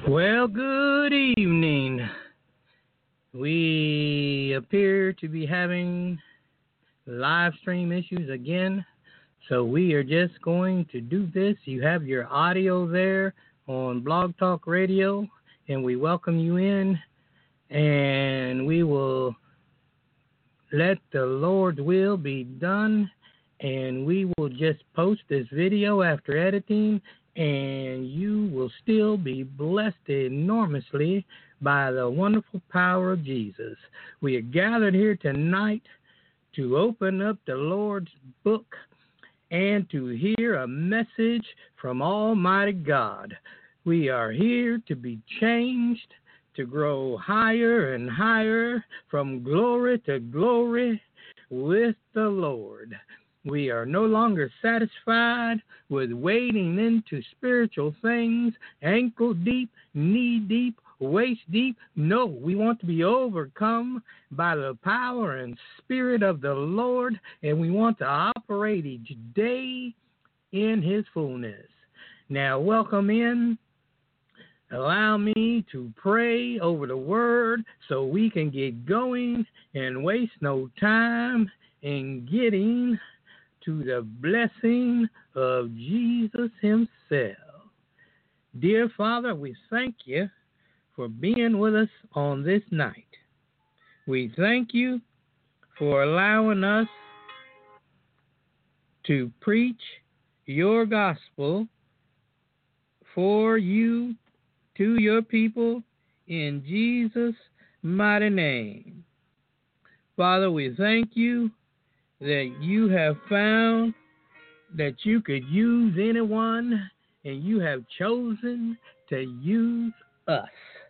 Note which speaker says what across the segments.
Speaker 1: Well, good evening. We appear to be having live stream issues again, so we are just going to do this. You have your audio there on Blog Talk Radio, and we welcome you in, and we will let the Lord's will be done, and we will just post this video after editing, and you will still be blessed enormously by the wonderful power of Jesus. We are gathered here tonight to open up the Lord's book and to hear a message from Almighty God. We are here to be changed, to grow higher and higher from glory to glory with the Lord. We are no longer satisfied with wading into spiritual things, ankle deep, knee deep, waist deep. No, we want to be overcome by the power and spirit of the Lord, and we want to operate each day in His fullness. Now, welcome in. Allow me to pray over the word so we can get going and waste no time in getting to the blessing of Jesus Himself. Dear Father, we thank you for being with us on this night. We thank you for allowing us to preach your gospel for you to your people in Jesus' mighty name. Father, we thank you that you have found that you could use anyone, and you have chosen to use us.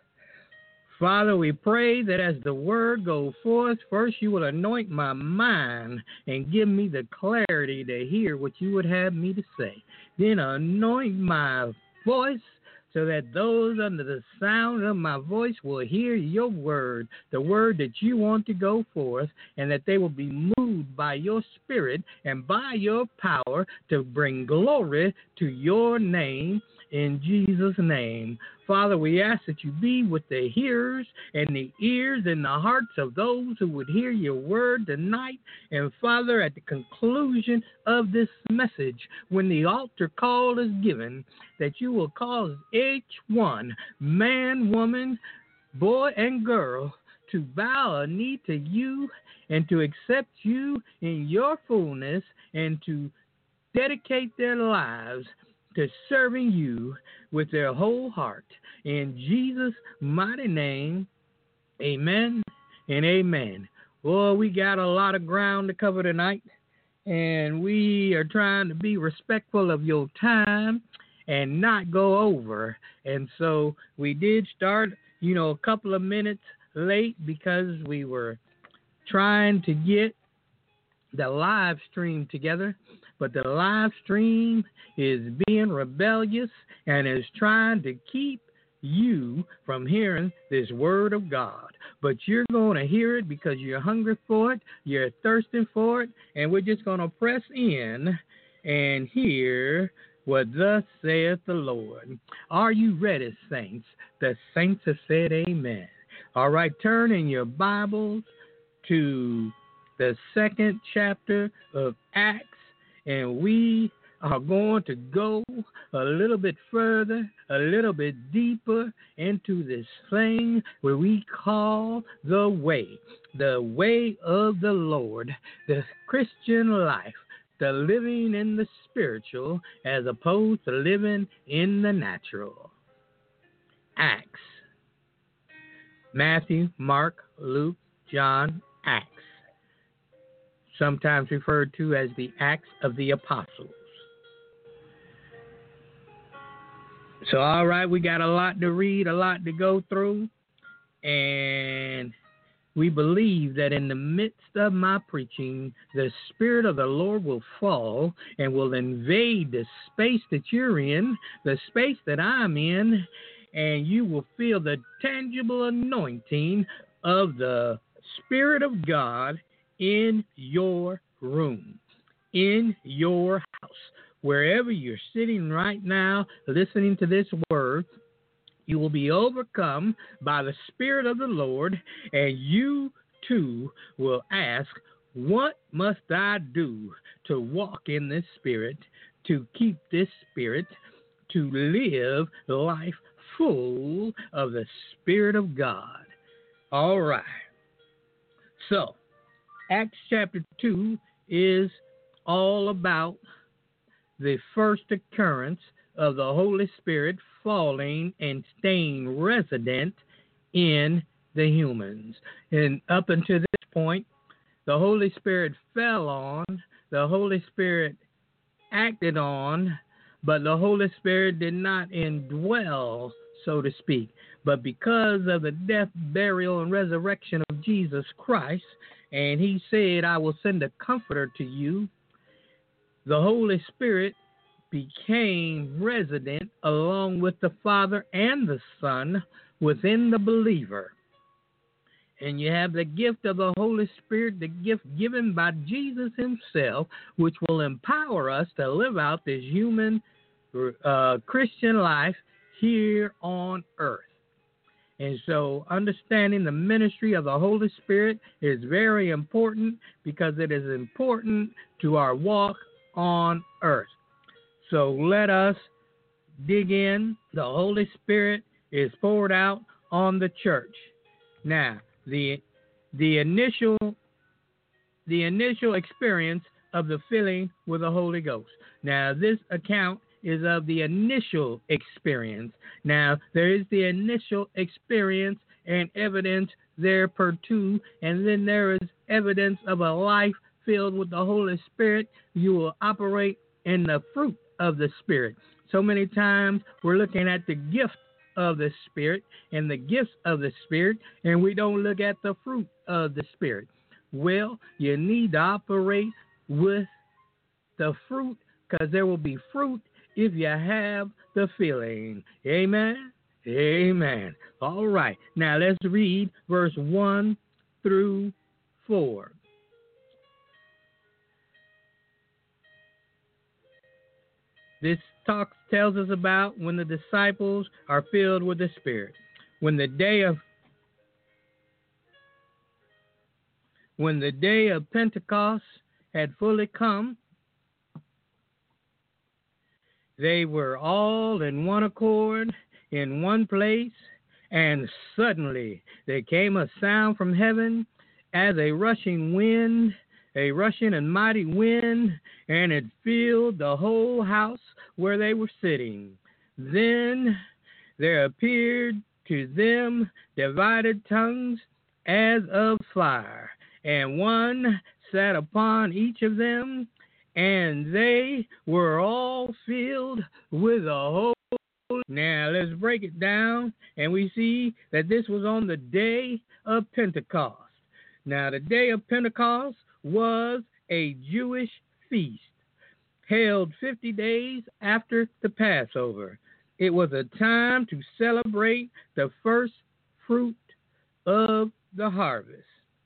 Speaker 1: Father, we pray that as the word goes forth, first you will anoint my mind and give me the clarity to hear what you would have me to say. Then anoint my voice so that those under the sound of my voice will hear your word, the word that you want to go forth, and that they will be moved by your spirit and by your power to bring glory to your name in Jesus' name. Father, we ask that you be with the hearers and the ears and the hearts of those who would hear your word tonight. And Father, at the conclusion of this message, when the altar call is given, that you will cause each one, man, woman, boy, and girl, to bow a knee to you and to accept you in your fullness and to dedicate their lives to serving you with their whole heart. In Jesus' mighty name, amen and amen. Well, we got a lot of ground to cover tonight, and we are trying to be respectful of your time and not go over. And so we did start, a couple of minutes late because we were trying to get the live stream together. But the live stream is being rebellious and is trying to keep you from hearing this word of God. But you're going to hear it because you're hungry for it, you're thirsting for it, and we're just going to press in and hear what thus saith the Lord. Are you ready, saints? The saints have said amen. All right, turn in your Bibles to the second chapter of Acts, and we are going to go a little bit further, a little bit deeper into this thing where we call the way of the Lord, the Christian life, the living in the spiritual as opposed to living in the natural. Acts. Matthew, Mark, Luke, John, Acts. Sometimes referred to as the Acts of the Apostles. So, all right, we got a lot to read, a lot to go through, and we believe that in the midst of my preaching, the Spirit of the Lord will fall and will invade the space that you're in, the space that I'm in, and you will feel the tangible anointing of the Spirit of God in your room, in your house, wherever you're sitting right now listening to this word. You will be overcome by the Spirit of the Lord, and you too will ask, what must I do to walk in this Spirit, to keep this Spirit, to live life full of the Spirit of God? All right. So, Acts chapter 2 is all about the first occurrence of the Holy Spirit falling and staying resident in the humans. And up until this point, the Holy Spirit fell on, the Holy Spirit acted on, but the Holy Spirit did not indwell, so to speak. But because of the death, burial, and resurrection of Jesus Christ, and he said, I will send a comforter to you, the Holy Spirit became resident along with the Father and the Son within the believer. And you have the gift of the Holy Spirit, the gift given by Jesus himself, which will empower us to live out this human Christian life here on earth. And so understanding the ministry of the Holy Spirit is very important because it is important to our walk on earth. So let us dig in. The Holy Spirit is poured out on the church. Now, the initial experience of the filling with the Holy Ghost. Now, this account is of the initial experience. Now, there is the initial experience and evidence there per two, and then there is evidence of a life filled with the Holy Spirit. You will operate in the fruit of the Spirit. So many times we're looking at the gift of the Spirit and the gifts of the Spirit, and we don't look at the fruit of the Spirit. Well, you need to operate with the fruit, because there will be fruit if you have the filling. Amen? Amen. All right. Now let's read verse 1 through 4. This talk tells us about when the disciples are filled with the Spirit. When the day of Pentecost had fully come, they were all in one accord, in one place, and suddenly there came a sound from heaven as a rushing wind, a rushing and mighty wind, and it filled the whole house where they were sitting. Then there appeared to them divided tongues as of fire, and one sat upon each of them, and they were all filled with the Holy. Now let's break it down, and we see that this was on the day of Pentecost. Now the day of Pentecost was a Jewish feast held 50 days after the Passover. It was a time to celebrate the first fruit of the harvest.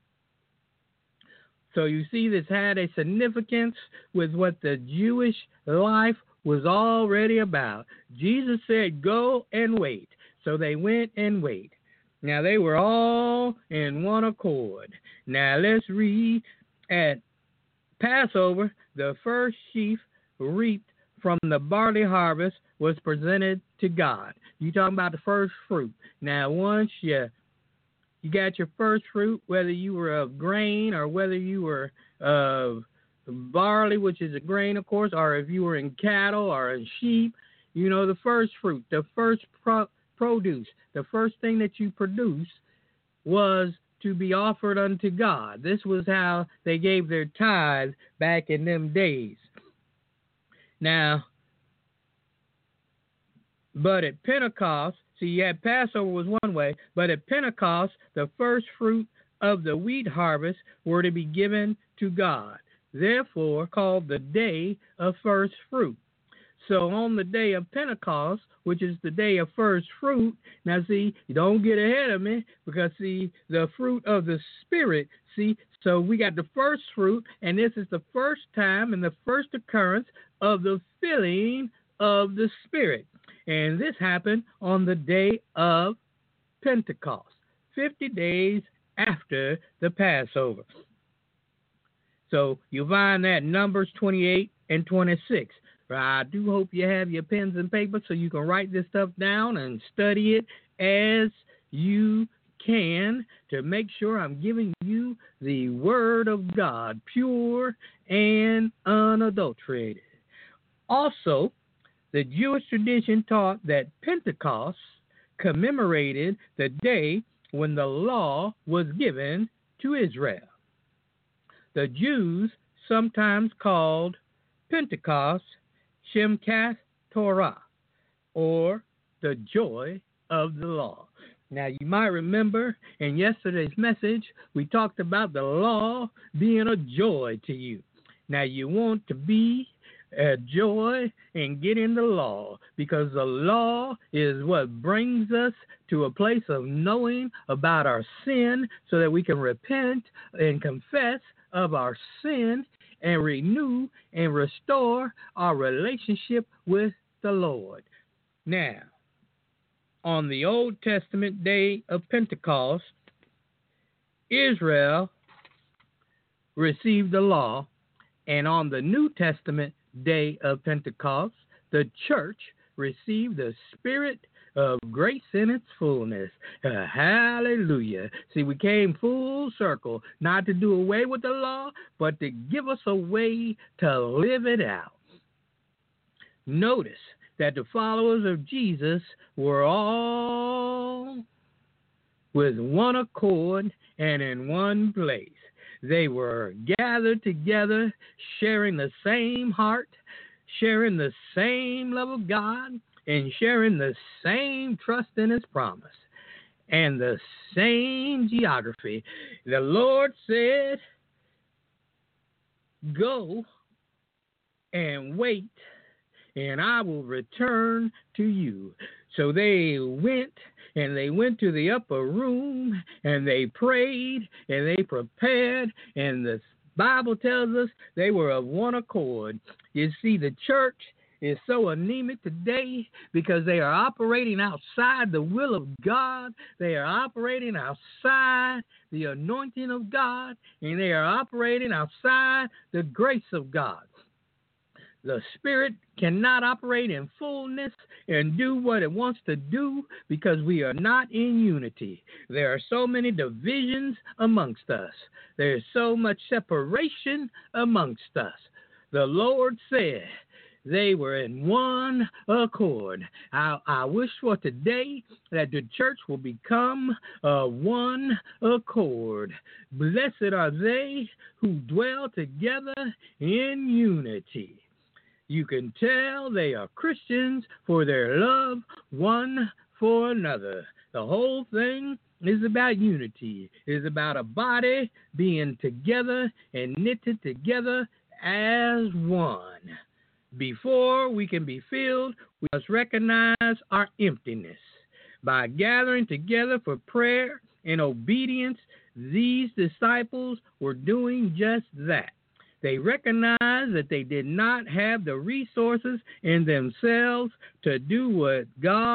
Speaker 1: So you see, this had a significance with what the Jewish life was already about. Jesus said, go and wait. So they went and wait. Now they were all in one accord. Now let's read at Passover, the first sheaf reaped from the barley harvest was presented to God. You talking about the first fruit. Now once you got your first fruit, whether you were of grain or whether you were of barley, which is a grain, of course, or if you were in cattle or in sheep, you know, the first fruit, the first produce, the first thing that you produce was to be offered unto God. This was how they gave their tithe back in them days. Now, but at Pentecost, see, you had Passover was one way, but at Pentecost, the first fruit of the wheat harvest were to be given to God, therefore called the day of first fruit. So on the day of Pentecost, which is the day of first fruit, now see, you don't get ahead of me, because see, the fruit of the Spirit, see, so we got the first fruit, and this is the first time and the first occurrence of the filling of the Spirit. And this happened on the day of Pentecost, 50 days after the Passover. So you find that Numbers 28 and 26. I do hope you have your pens and paper so you can write this stuff down and study it as you can to make sure I'm giving you the Word of God, pure and unadulterated. Also, the Jewish tradition taught that Pentecost commemorated the day when the law was given to Israel. The Jews sometimes called Pentecost Shemcath Torah, or the joy of the law. Now, you might remember in yesterday's message, we talked about the law being a joy to you. Now, you want to be a joy and get in the law, because the law is what brings us to a place of knowing about our sin so that we can repent and confess of our sin and renew and restore our relationship with the Lord. Now, on the Old Testament day of Pentecost, Israel received the law, and on the New Testament day of Pentecost, the church received the Spirit of grace in its fullness. Hallelujah. See, we came full circle, not to do away with the law, but to give us a way to live it out. Notice that the followers of Jesus were all with one accord and in one place. They were gathered together, sharing the same heart, sharing the same love of God, and sharing the same trust in His promise and the same geography. The Lord said, "Go and wait, and I will return to you." So they went, and they went to the upper room, and they prayed, and they prepared, and the Bible tells us they were of one accord. You see, the church is so anemic today because they are operating outside the will of God. They are operating outside the anointing of God, and they are operating outside the grace of God. The Spirit cannot operate in fullness and do what it wants to do because we are not in unity. There are so many divisions amongst us. There is so much separation amongst us. The Lord said they were in one accord. I wish for today that the church will become one accord. Blessed are they who dwell together in unity. You can tell they are Christians for their love one for another. The whole thing is about unity. It is about a body being together and knitted together as one. Before we can be filled, we must recognize our emptiness. By gathering together for prayer and obedience, these disciples were doing just that. They recognized that they did not have the resources in themselves to do what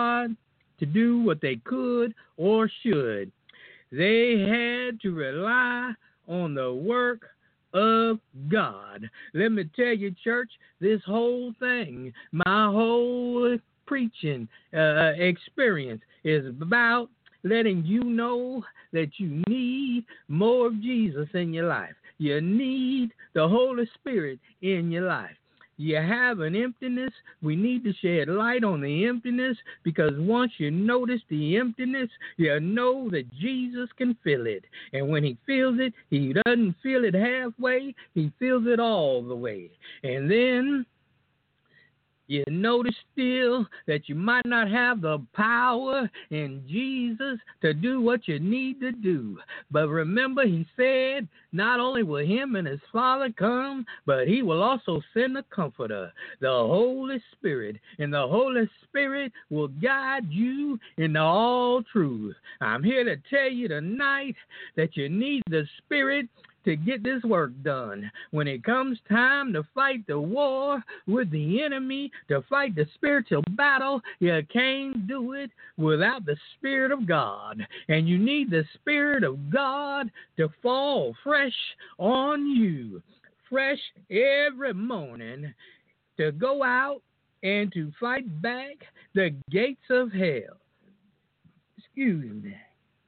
Speaker 1: they could or should. They had to rely on the work of God. Let me tell you, church, this whole thing, my whole preaching experience is about letting you know that you need more of Jesus in your life. You need the Holy Spirit in your life. You have an emptiness. We need to shed light on the emptiness, because once you notice the emptiness, you know that Jesus can fill it. And when He fills it, He doesn't fill it halfway. He fills it all the way. And then you notice still that you might not have the power in Jesus to do what you need to do. But remember, He said not only will Him and His Father come, but He will also send a Comforter, the Holy Spirit. And the Holy Spirit will guide you into all truth. I'm here to tell you tonight that you need the Spirit to get this work done. When it comes time to fight the war with the enemy, to fight the spiritual battle, you can't do it without the Spirit of God. And you need the Spirit of God to fall fresh on you, fresh every morning, to go out and to fight back the gates of hell. Excuse me.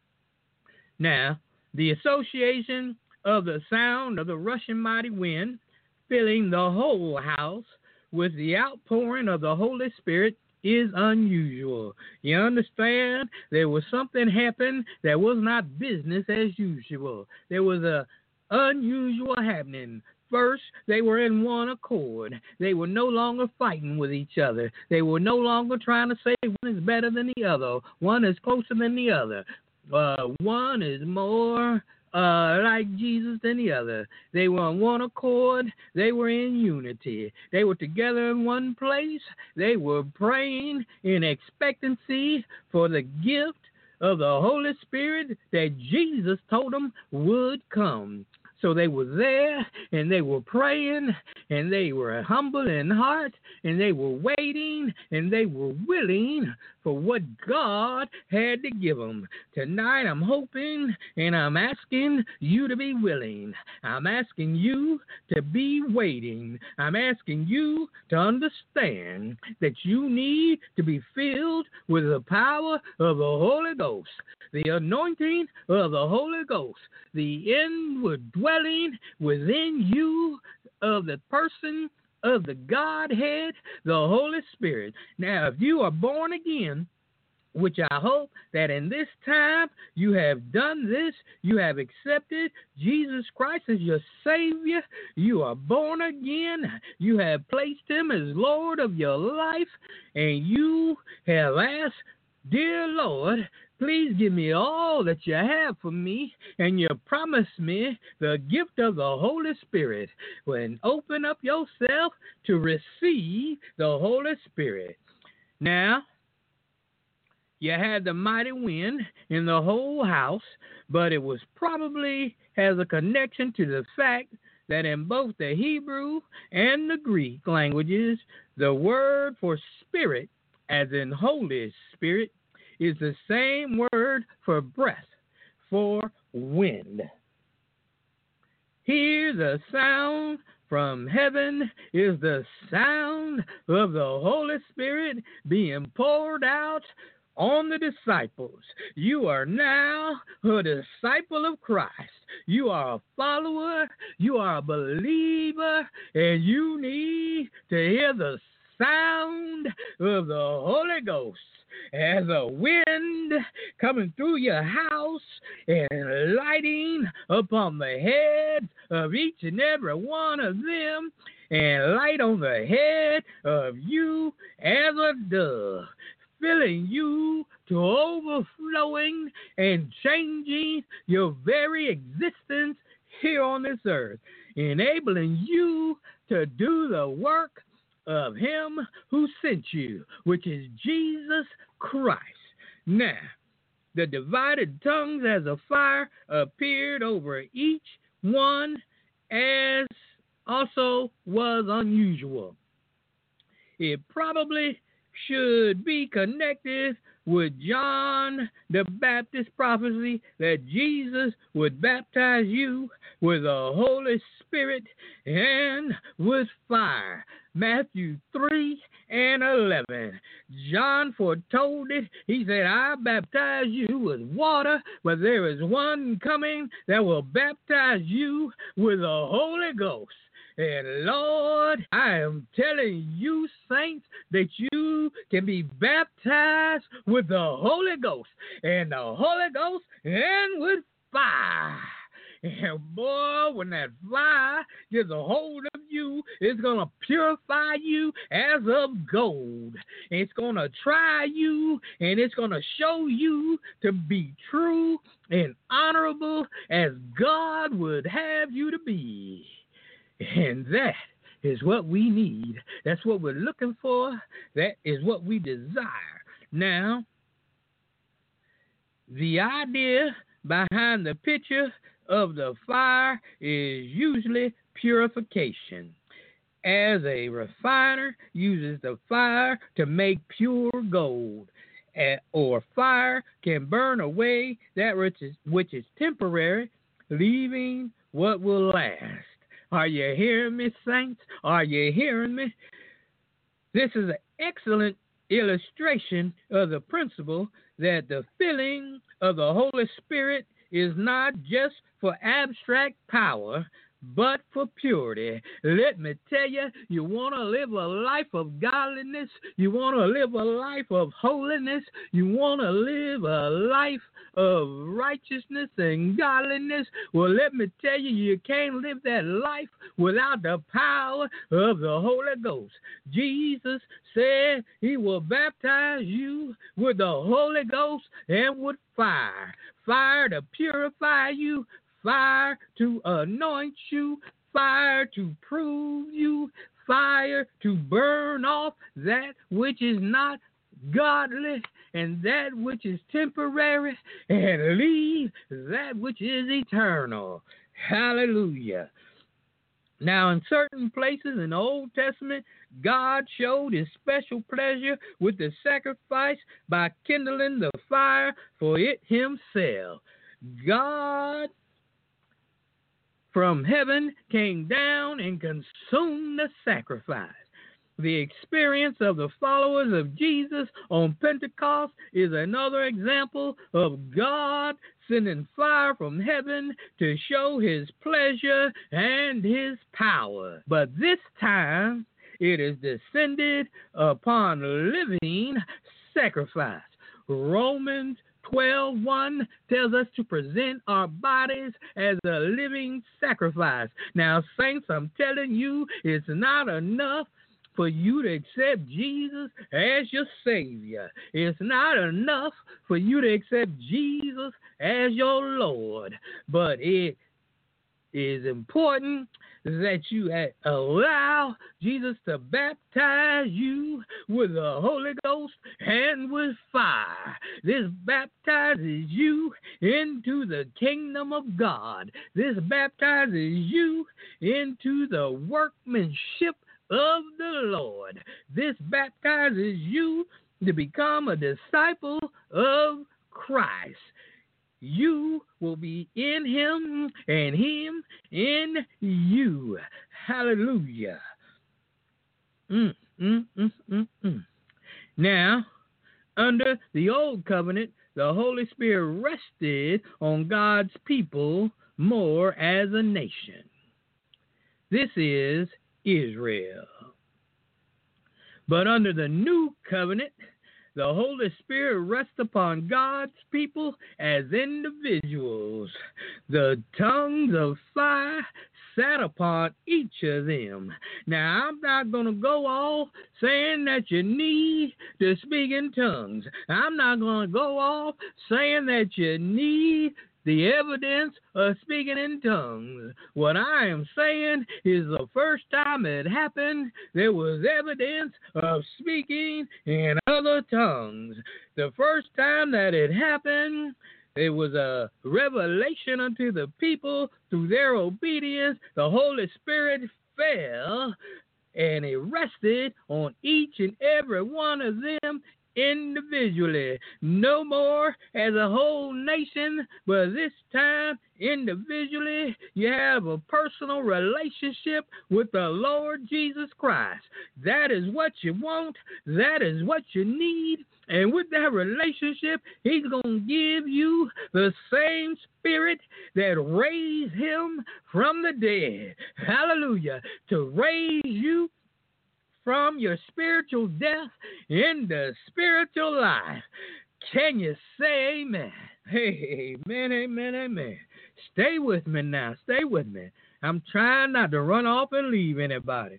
Speaker 1: Now, the association of the sound of the rushing mighty wind filling the whole house with the outpouring of the Holy Spirit is unusual. You understand? There was something happened that was not business as usual. There was a unusual happening. First, they were in one accord. They were no longer fighting with each other. They were no longer trying to say one is better than the other. One is closer than the other. One is more like Jesus than the other. They were on one accord. They were in unity. They were together in one place. They were praying in expectancy for the gift of the Holy Spirit that Jesus told them would come. So they were there, and they were praying, and they were humble in heart, and they were waiting, and they were willing for what God had to give them. Tonight I'm hoping and I'm asking you to be willing. I'm asking you to be waiting. I'm asking you to understand that you need to be filled with the power of the Holy Ghost, the anointing of the Holy Ghost, the inward dwelling within you of the person of the Godhead, the Holy Spirit. Now, if you are born again, which I hope that in this time you have done this, you have accepted Jesus Christ as your Savior, you are born again, you have placed Him as Lord of your life, and you have asked, "Dear Lord, please give me all that you have for me," and you promise me the gift of the Holy Spirit. When open up yourself to receive the Holy Spirit. Now, you had the mighty wind in the whole house, but it was probably has a connection to the fact that in both the Hebrew and the Greek languages, the word for spirit, as in Holy Spirit, is the same word for breath, for wind. Hear the sound from heaven is the sound of the Holy Spirit being poured out on the disciples. You are now a disciple of Christ. You are a follower, you are a believer, and you need to hear the sound of the Holy Ghost as a wind coming through your house and lighting upon the heads of each and every one of them, and light on the head of you as a dove, filling you to overflowing and changing your very existence here on this earth, enabling you to do the work of Him who sent you, which is Jesus Christ. Now, the divided tongues as a fire appeared over each one, as also was unusual. It probably should be connected with John the Baptist prophecy that Jesus would baptize you with the Holy Spirit and with fire. Matthew 3:11. John foretold it. He said, "I baptize you with water, but there is one coming that will baptize you with the Holy Ghost." And Lord, I am telling you, saints, that you can be baptized with the Holy Ghost and the Holy Ghost and with fire. And boy, when that fire gets a hold of you, it's going to purify you as of gold. It's going to try you, and it's going to show you to be true and honorable as God would have you to be. And that is what we need. That's what we're looking for. That is what we desire. Now, the idea behind the picture of the fire is usually purification, as a refiner uses the fire to make pure gold, or fire can burn away that which is temporary, leaving what will last. Are you hearing me, saints? Are you hearing me? This is an excellent illustration of the principle that the filling of the Holy Spirit is not just for abstract power, but for purity. Let me tell you, you want to live a life of godliness, you want to live a life of holiness, you want to live a life of righteousness and godliness. Well, let me tell you, you can't live that life without the power of the Holy Ghost. Jesus said he will baptize you with the Holy Ghost and with fire. Fire to purify you, fire to anoint you, fire to prove you, fire to burn off that which is not godly and that which is temporary, and leave that which is eternal. Hallelujah. Now, in certain places in the Old Testament, God showed his special pleasure with the sacrifice by kindling the fire for it himself. God from heaven came down and consumed the sacrifice. The experience of the followers of Jesus on Pentecost is another example of God sending fire from heaven to show his pleasure and his power. But this time, it is descended upon living sacrifice. Romans 12:1 tells us to present our bodies as a living sacrifice. Now, saints, I'm telling you, it's not enough for you to accept Jesus as your Savior. It's not enough for you to accept Jesus as your Lord. But it is important that you allow Jesus to baptize you with the Holy Ghost and with fire. This baptizes you into the kingdom of God. This baptizes you into the workmanship of the Lord. This baptizes you to become a disciple of Christ. You will be in him and him in you. Hallelujah. Now, under the old covenant, the Holy Spirit rested on God's people more as a nation. This is Israel. But under the new covenant, the Holy Spirit rests upon God's people as individuals. The tongues of fire sat upon each of them. Now, I'm not going to go off saying that you need to speak in tongues. I'm not going to go off saying that you need the evidence of speaking in tongues. What I am saying is the first time it happened, there was evidence of speaking in other tongues. The first time that it happened, it was a revelation unto the people through their obedience. The Holy Spirit fell and it rested on each and every one of them individually. No more as a whole nation, but this time individually. You have a personal relationship with the Lord Jesus Christ. That is what you want. That is what you need. And with that relationship, he's going to give you the same spirit that raised him from the dead. Hallelujah. To raise you from your spiritual death into spiritual life. Can you say amen? Hey, amen, amen, amen. Stay with me now. Stay with me. I'm trying not to run off and leave anybody.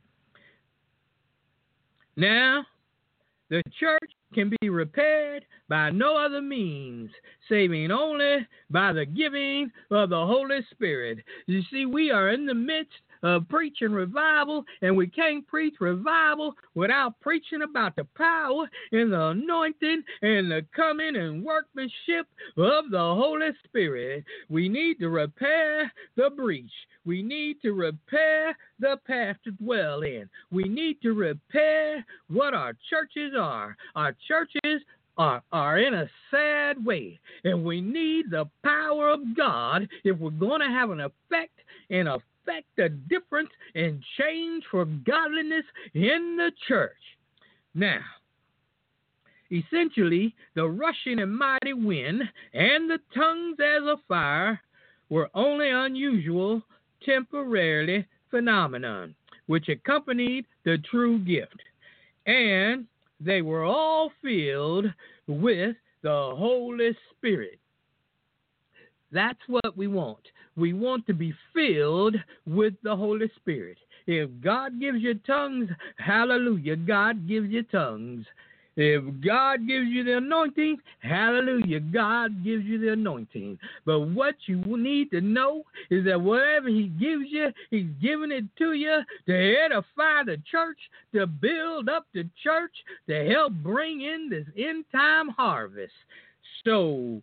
Speaker 1: Now, the church can be repaired by no other means, saving only by the giving of the Holy Spirit. You see, we are in the midst of preaching revival, and we can't preach revival without preaching about the power and the anointing and the coming and workmanship of the Holy Spirit. We need to repair the breach. We need to repair the path to dwell in. We need to repair what our churches are. Our churches are in a sad way, and we need the power of God if we're going to have an effect and affect a difference and change for godliness in the church. Now, essentially, the rushing and mighty wind and the tongues as of fire were only unusual, temporarily phenomenon, which accompanied the true gift. And they were all filled with the Holy Spirit. That's what we want. We want to be filled with the Holy Spirit. If God gives you tongues, hallelujah, God gives you tongues. If God gives you the anointing, hallelujah, God gives you the anointing. But what you need to know is that whatever He gives you, He's giving it to you to edify the church, to build up the church, to help bring in this end-time harvest. So,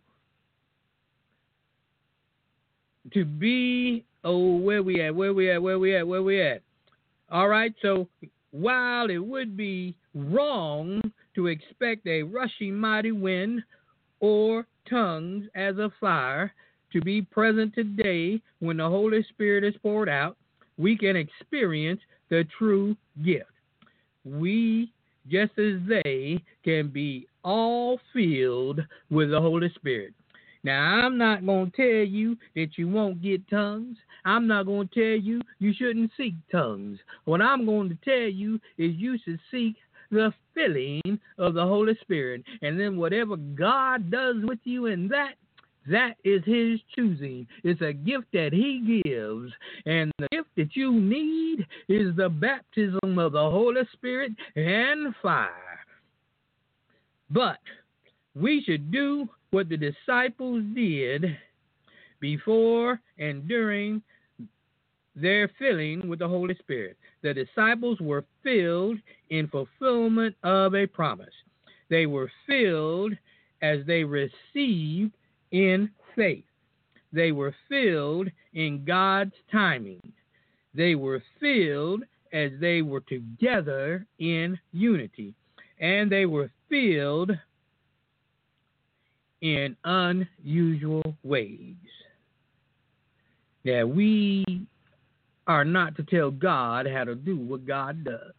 Speaker 1: to be, where we at? All right, so while it would be wrong to expect a rushing mighty wind or tongues as of fire to be present today when the Holy Spirit is poured out, we can experience the true gift. We, just as they, can be all filled with the Holy Spirit. Now, I'm not going to tell you that you won't get tongues. I'm not going to tell you you shouldn't seek tongues. What I'm going to tell you is you should seek the filling of the Holy Spirit. And then whatever God does with you in that is His choosing. It's a gift that He gives. And the gift that you need is the baptism of the Holy Spirit and fire. But we should do what the disciples did before and during their filling with the Holy Spirit. The disciples were filled in fulfillment of a promise. They were filled as they received in faith. They were filled in God's timing. They were filled as they were together in unity. And they were filled in unusual ways. That we are not to tell God how to do what God does,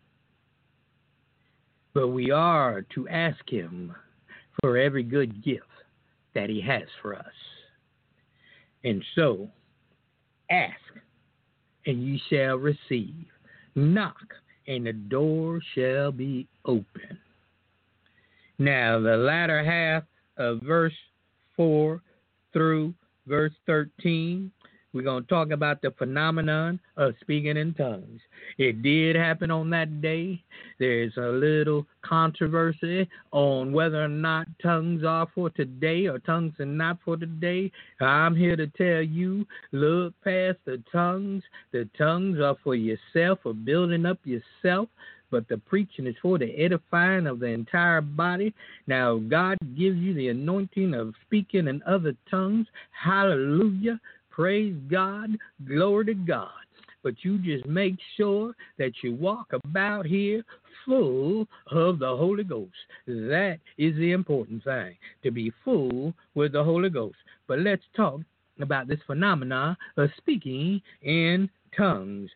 Speaker 1: but we are to ask Him for every good gift that He has for us. And so, ask, and ye shall receive. Knock, and the door shall be open. Now, the latter half of verse 4 through verse 13, we're going to talk about the phenomenon of speaking in tongues. It did happen on that day. There's a little controversy on whether or not tongues are for today or tongues are not for today. I'm here to tell you, look past the tongues. The tongues are for yourself, for building up yourself. But the preaching is for the edifying of the entire body. Now, God gives you the anointing of speaking in other tongues. Hallelujah. Praise God. Glory to God. But you just make sure that you walk about here full of the Holy Ghost. That is the important thing, to be full with the Holy Ghost. But let's talk about this phenomenon of speaking in tongues.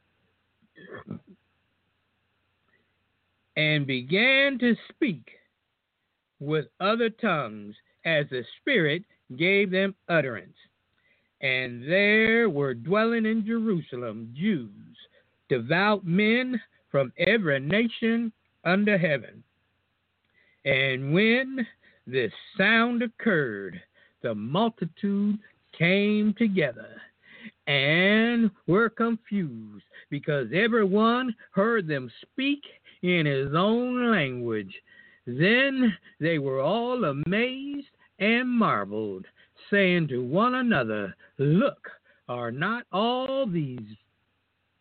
Speaker 1: And began to speak with other tongues as the Spirit gave them utterance. And there were dwelling in Jerusalem Jews, devout men from every nation under heaven. And when this sound occurred, the multitude came together and were confused, because everyone heard them speak in his own language. Then they were all amazed and marveled, saying to one another, Look, are not all these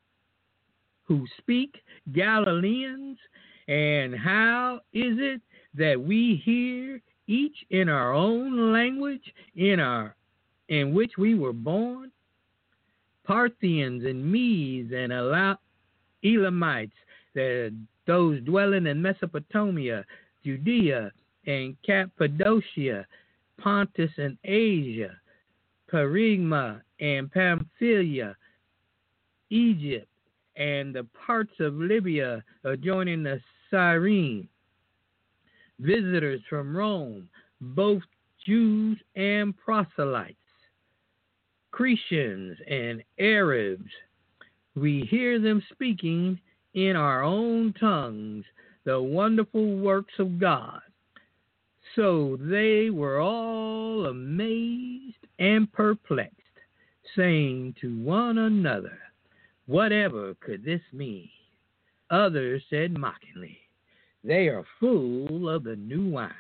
Speaker 1: who speak Galileans? And how is it that we hear each in our own language in which we were born? Parthians and Medes and Elamites, those dwelling in Mesopotamia, Judea and Cappadocia, Pontus and Asia, Perigma and Pamphylia, Egypt, and the parts of Libya adjoining the Cyrene, visitors from Rome, both Jews and proselytes, Cretians and Arabs. We hear them speaking in our own tongues the wonderful works of God. So they were all amazed and perplexed, saying to one another, whatever could this mean? Others said mockingly, they are full of the new wine.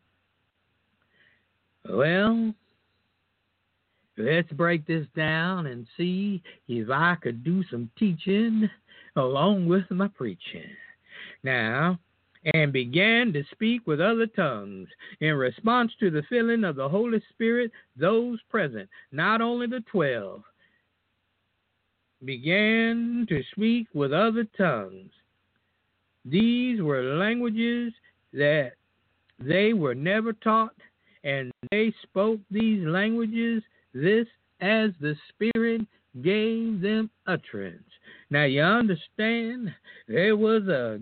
Speaker 1: Well, let's break this down and see if I could do some teaching along with my preaching. Now, and began to speak with other tongues in response to the filling of the Holy Spirit. Those present, not only the 12, began to speak with other tongues. These were languages that they were never taught, and they spoke these languages this as the Spirit gave them utterance. Now you understand, there was a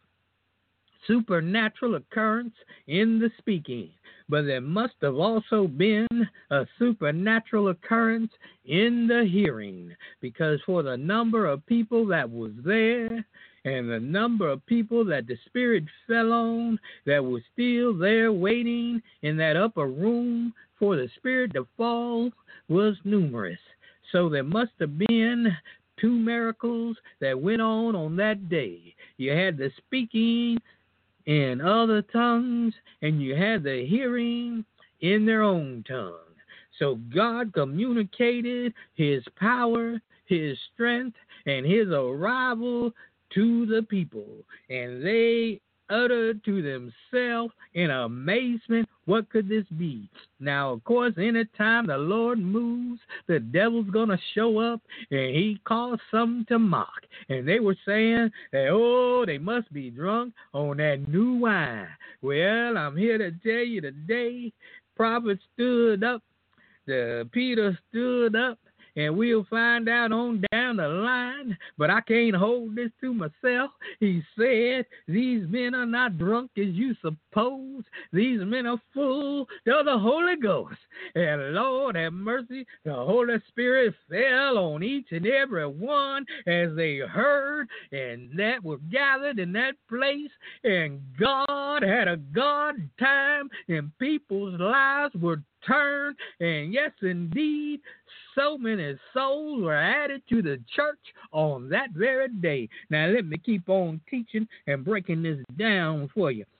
Speaker 1: supernatural occurrence in the speaking, but there must have also been a supernatural occurrence in the hearing, because for the number of people that was there and the number of people that the Spirit fell on that was still there waiting in that upper room for the Spirit to fall was numerous. So there must have been 2 miracles that went on that day. You had the speaking in other tongues, and you had the hearing in their own tongue. So God communicated his power, his strength, and his arrival to the people, and they uttered to themselves in amazement, what could this be? Now, of course, anytime the Lord moves, the devil's going to show up, and he caused some to mock. And they were saying that, they must be drunk on that new wine. Well, I'm here to tell you today, prophet stood up, Peter stood up, and we'll find out on down the line, but I can't hold this to myself. He said, these men are not drunk as you suppose. These men are full of the Holy Ghost. And Lord have mercy, the Holy Spirit fell on each and every one as they heard and that were gathered in that place. And God had a God time, and people's lives were turned. And yes, indeed, so many souls were added to the church on that very day. Now, let me keep on teaching and breaking this down for you.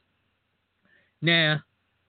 Speaker 1: Now,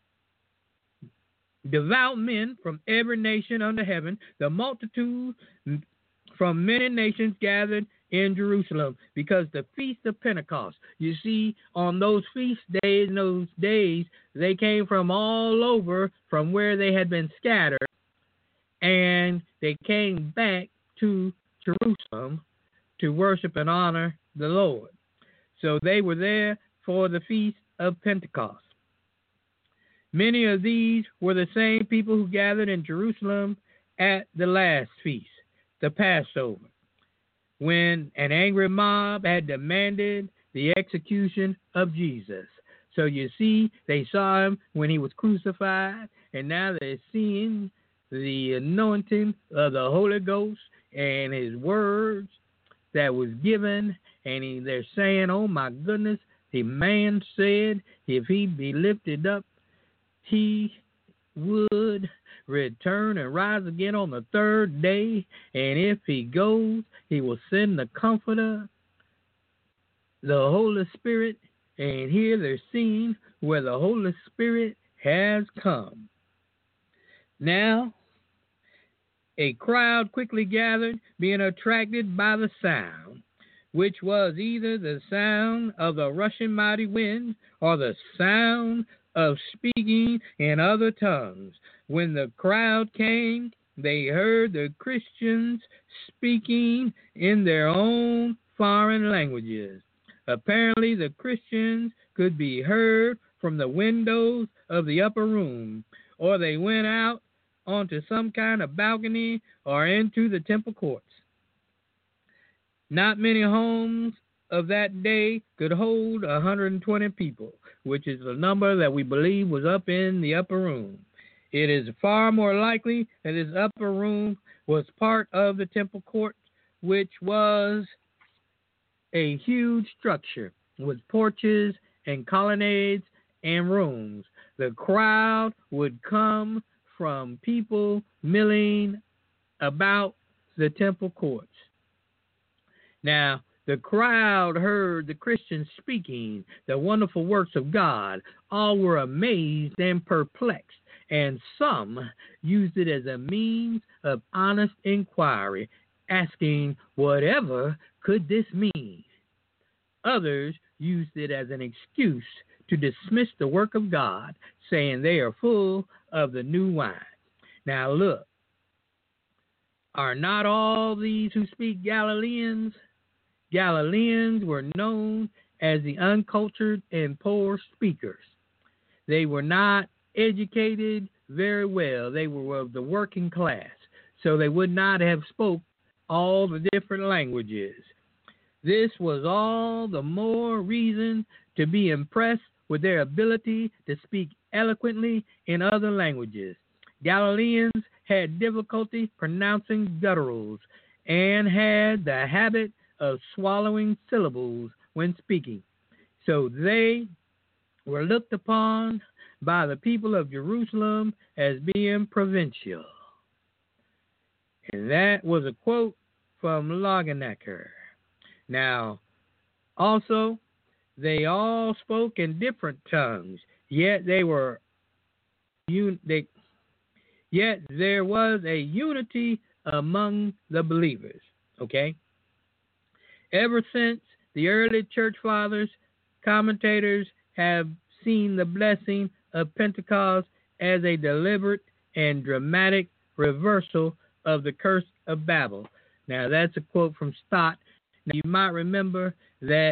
Speaker 1: devout men from every nation under heaven, the multitude from many nations gathered in Jerusalem, because the feast of Pentecost, you see, on those feast days, in those days, they came from all over from where they had been scattered, and they came back to Jerusalem to worship and honor the Lord. So they were there for the feast of Pentecost. Many of these were the same people who gathered in Jerusalem at the last feast, the Passover, when an angry mob had demanded the execution of Jesus. So you see, they saw him when he was crucified, and now they're seeing the anointing of the Holy Ghost and his words that was given, and they're saying, oh my goodness, the man said if he be lifted up, he would return and rise again on the 3rd day, and if he goes, he will send the Comforter, the Holy Spirit, and here they're seeing where the Holy Spirit has come. Now, a crowd quickly gathered, being attracted by the sound. which was either the sound of the rushing mighty wind or the sound of speaking in other tongues. When the crowd came, they heard the Christians speaking in their own foreign languages. Apparently, the Christians could be heard from the windows of the upper room, or they went out onto some kind of balcony or into the temple courts. Not many homes of that day could hold 120 people, which is the number that we believe was up in the upper room. It is far more likely that this upper room was part of the temple court, which was a huge structure with porches and colonnades and rooms. The crowd would come from people milling about the temple courts. Now, the crowd heard the Christians speaking the wonderful works of God. All were amazed and perplexed, and some used it as a means of honest inquiry, asking, whatever could this mean? Others used it as an excuse to dismiss the work of God, saying they are full of the new wine. Now look, are not all these who speak Galileans? Galileans were known as the uncultured and poor speakers. They were not educated very well. They were of the working class, so they would not have spoke all the different languages. This was all the more reason to be impressed with their ability to speak eloquently in other languages. Galileans had difficulty pronouncing gutturals and had the habit of swallowing syllables when speaking. So they were looked upon by the people of Jerusalem as being provincial. And that was a quote from Longenecker. Now, also, they all spoke in different tongues, yet there was a unity among the believers. Okay? Ever since the early church fathers, commentators have seen the blessing of Pentecost as a deliberate and dramatic reversal of the curse of Babel. Now, that's a quote from Stott. Now, you might remember that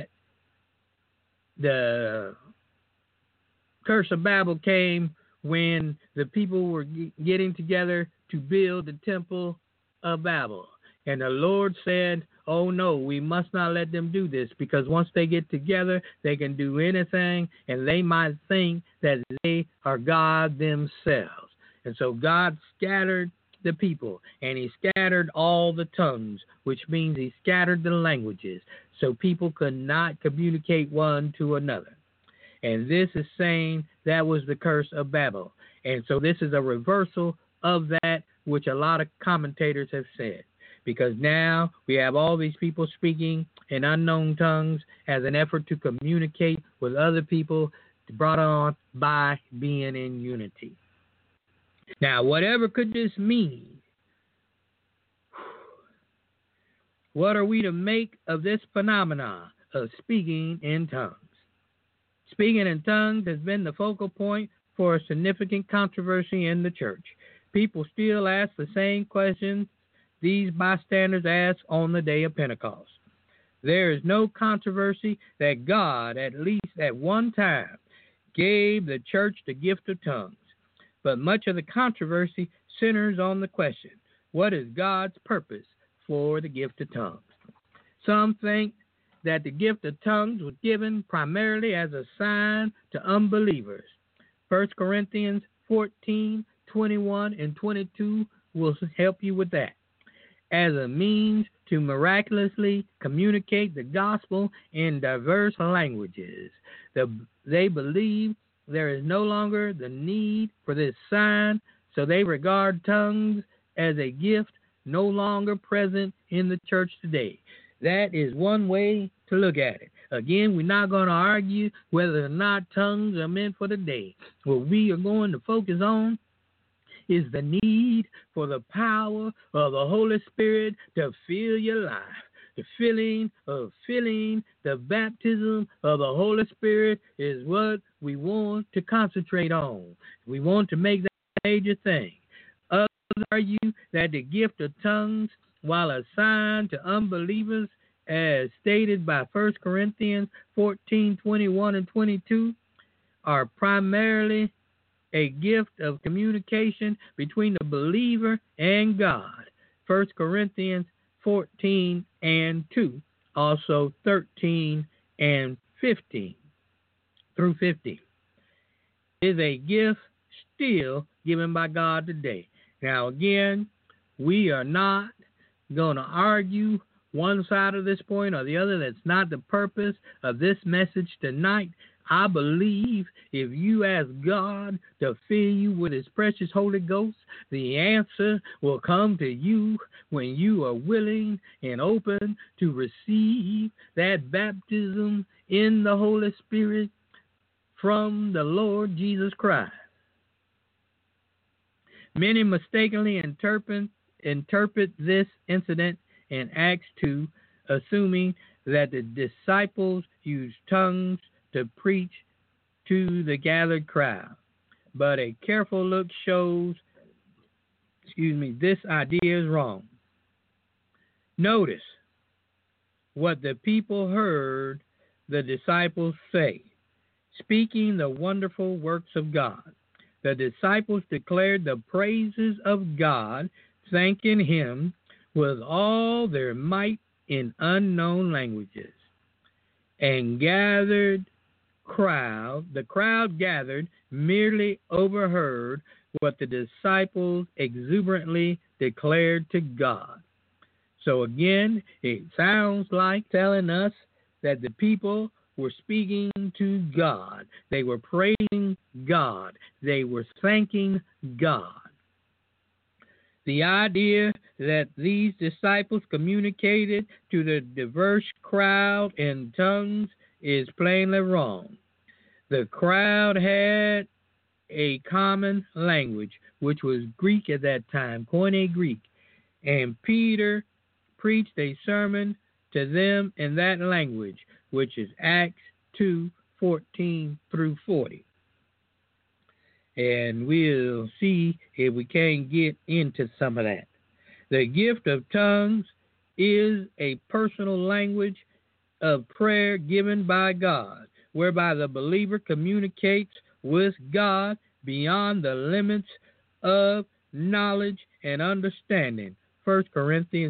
Speaker 1: the curse of Babel came when the people were getting together to build the temple of Babel. And the Lord said, oh no, we must not let them do this, because once they get together, they can do anything, and they might think that they are God themselves. And so God scattered the people, and he scattered all the tongues, which means he scattered the languages, so people could not communicate one to another. And this is saying that was the curse of Babel. And so this is a reversal of that which a lot of commentators have said, because now we have all these people speaking in unknown tongues as an effort to communicate with other people, brought on by being in unity. Now, whatever could this mean? What are we to make of this phenomenon of speaking in tongues? Speaking in tongues has been the focal point for a significant controversy in the church. People still ask the same questions these bystanders asked on the day of Pentecost. There is no controversy that God, at least at one time, gave the church the gift of tongues. But much of the controversy centers on the question, what is God's purpose for the gift of tongues? Some think that the gift of tongues was given primarily as a sign to unbelievers. 1 Corinthians 14, 21, and 22 will help you with that. As a means to miraculously communicate the gospel in diverse languages. They believe there is no longer the need for this sign, so they regard tongues as a gift no longer present in the church today. That is one way to look at it. Again, we're not going to argue whether or not tongues are meant for the day. What we are going to focus on is the need for the power of the Holy Spirit to fill your life, The filling, the baptism of the Holy Spirit is what we want to concentrate on. We want to make that a major thing. Others argue that the gift of tongues, while assigned to unbelievers, as stated by 1 Corinthians 14:21 and 22, are primarily a gift of communication between the believer and God. 1 Corinthians 14 and 2, also 13 and 15 through 15, is a gift still given by God today. Now again, we are not going to argue one side of this point or the other. That's not the purpose of this message tonight. I believe if you ask God to fill you with His precious Holy Ghost, the answer will come to you when you are willing and open to receive that baptism in the Holy Spirit from the Lord Jesus Christ. Many mistakenly interpret this incident in Acts 2, assuming that the disciples used tongues to preach to the gathered crowd. But a careful look shows, this idea is wrong. Notice what the people heard the disciples say, speaking the wonderful works of God. The disciples declared the praises of God, thanking Him with all their might in unknown languages. And the crowd gathered merely overheard what the disciples exuberantly declared to God. So again, it sounds like telling us that the people were speaking to God. They were praising God. They were thanking God. The idea that these disciples communicated to the diverse crowd in tongues is plainly wrong. The crowd had a common language, which was Greek at that time, Koine Greek, and Peter preached a sermon to them in that language, which is Acts 2:14 through 40. And we'll see if we can get into some of that. The gift of tongues is a personal language of prayer given by God, whereby the believer communicates with God beyond the limits of knowledge and understanding. 1 Corinthians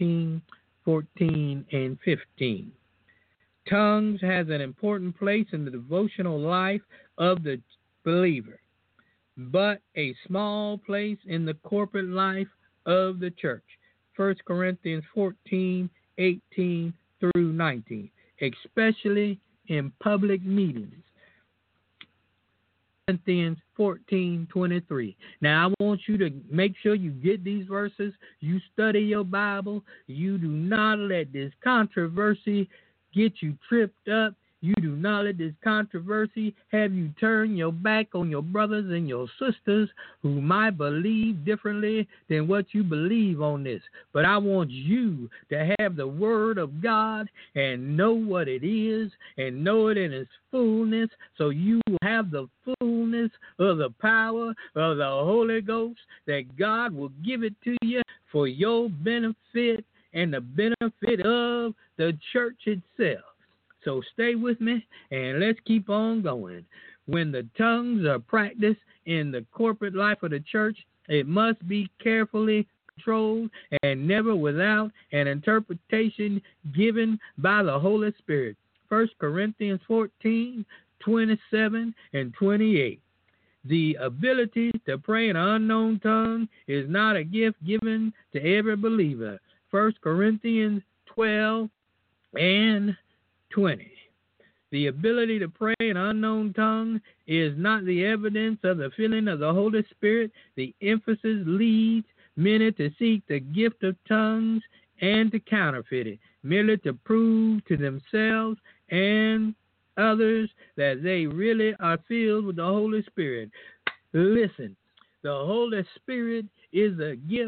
Speaker 1: 14:14 and 15. Tongues has an important place in the devotional life of the believer, but a small place in the corporate life of the church. 1 Corinthians 14:18 through 19, especially in public meetings. Corinthians 14:23. Now, I want you to make sure you get these verses. You study your Bible. You do not let this controversy get you tripped up. You do not let this controversy have you turn your back on your brothers and your sisters who might believe differently than what you believe on this. But I want you to have the Word of God and know what it is and know it in its fullness, so you will have the fullness of the power of the Holy Ghost, that God will give it to you for your benefit and the benefit of the church itself. So stay with me and let's keep on going. When the tongues are practiced in the corporate life of the church, it must be carefully controlled and never without an interpretation given by the Holy Spirit. 1 Corinthians 14:27 and 28. The ability to pray in an unknown tongue is not a gift given to every believer. 1 Corinthians 12 and 20. The ability to pray in an unknown tongue is not the evidence of the filling of the Holy Spirit. The emphasis leads many to seek the gift of tongues and to counterfeit it, merely to prove to themselves and others that they really are filled with the Holy Spirit. Listen, the Holy Spirit is a gift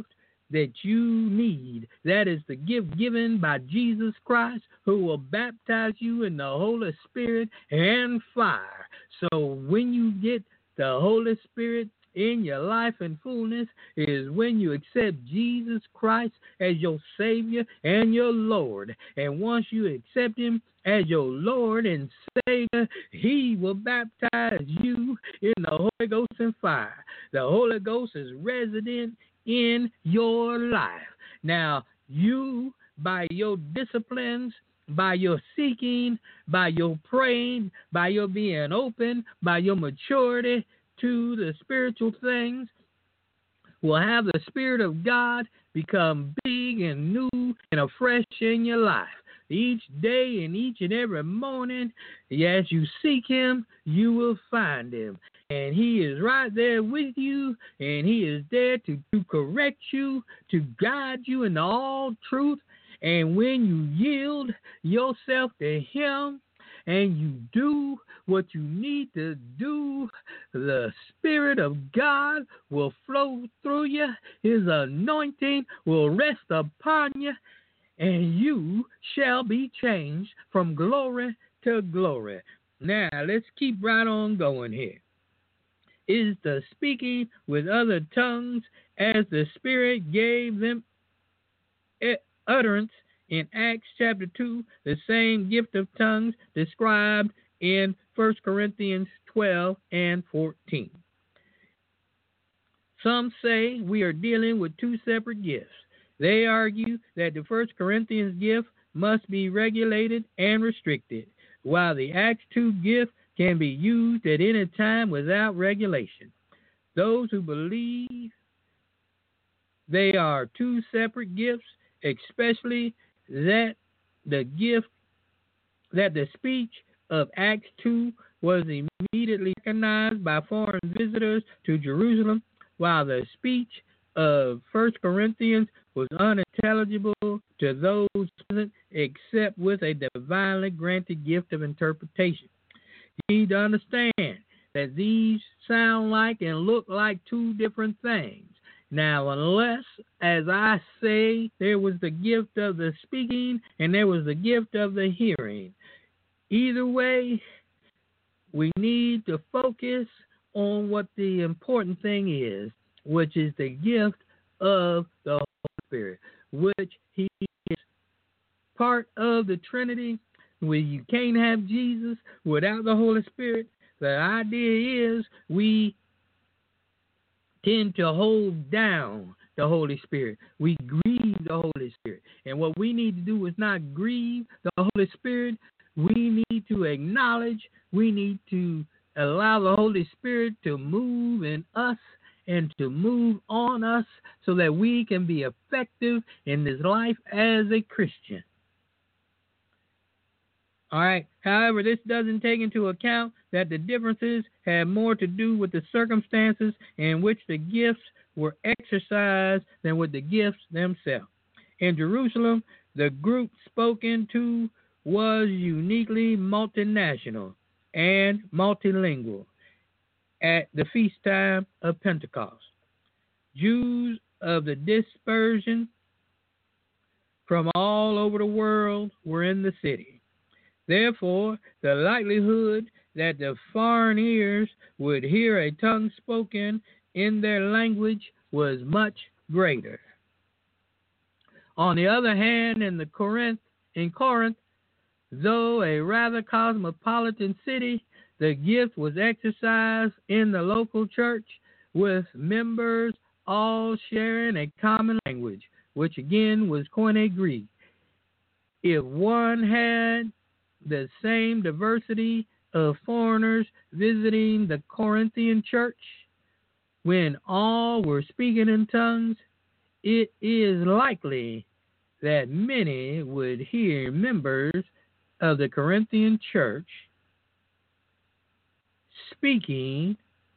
Speaker 1: that you need. That is the gift given by Jesus Christ, who will baptize you in the Holy Spirit and fire. So when you get the Holy Spirit in your life in fullness is when you accept Jesus Christ as your Savior and your Lord. And once you accept Him as your Lord and Savior, He will baptize you in the Holy Ghost and fire. The Holy Ghost is resident in your life. Now, you, by your disciplines, by your seeking, by your praying, by your being open, by your maturity to the spiritual things, will have the Spirit of God become big and new and afresh in your life. Each day and each and every morning, as you seek Him, you will find Him. And He is right there with you, and He is there to correct you, to guide you into all truth. And when you yield yourself to Him and you do what you need to do, the Spirit of God will flow through you. His anointing will rest upon you, and you shall be changed from glory to glory. Now, let's keep right on going here. Is the speaking with other tongues as the Spirit gave them utterance in Acts chapter 2, the same gift of tongues described in 1 Corinthians 12 and 14. Some say we are dealing with two separate gifts. They argue that the 1 Corinthians gift must be regulated and restricted, while the Acts 2 gift can be used at any time without regulation. Those who believe they are two separate gifts, especially that the speech of Acts 2 was immediately recognized by foreign visitors to Jerusalem, while the speech of 1 Corinthians was unintelligible to those present except with a divinely granted gift of interpretation. You need to understand that these sound like and look like two different things. Now, unless, as I say, there was the gift of the speaking and there was the gift of the hearing, either way, we need to focus on what the important thing is, which is the gift of the Holy Spirit, which He is part of the Trinity, where you can't have Jesus without the Holy Spirit. The idea is we tend to hold down the Holy Spirit. We grieve the Holy Spirit. And what we need to do is not grieve the Holy Spirit. We need to acknowledge, we need to allow the Holy Spirit to move in us and to move on us so that we can be effective in this life as a Christian. All right. However, this doesn't take into account that the differences have more to do with the circumstances in which the gifts were exercised than with the gifts themselves. In Jerusalem, the group spoken to was uniquely multinational and multilingual at the feast time of Pentecost. Jews of the dispersion from all over the world were in the city. Therefore, the likelihood that the foreign ears would hear a tongue spoken in their language was much greater. On the other hand, in Corinth, though a rather cosmopolitan city, the gift was exercised in the local church with members all sharing a common language, which again was Koine Greek. If one had the same diversity of foreigners visiting the Corinthian church, when all were speaking in tongues, it is likely that many would hear members of the Corinthian church speaking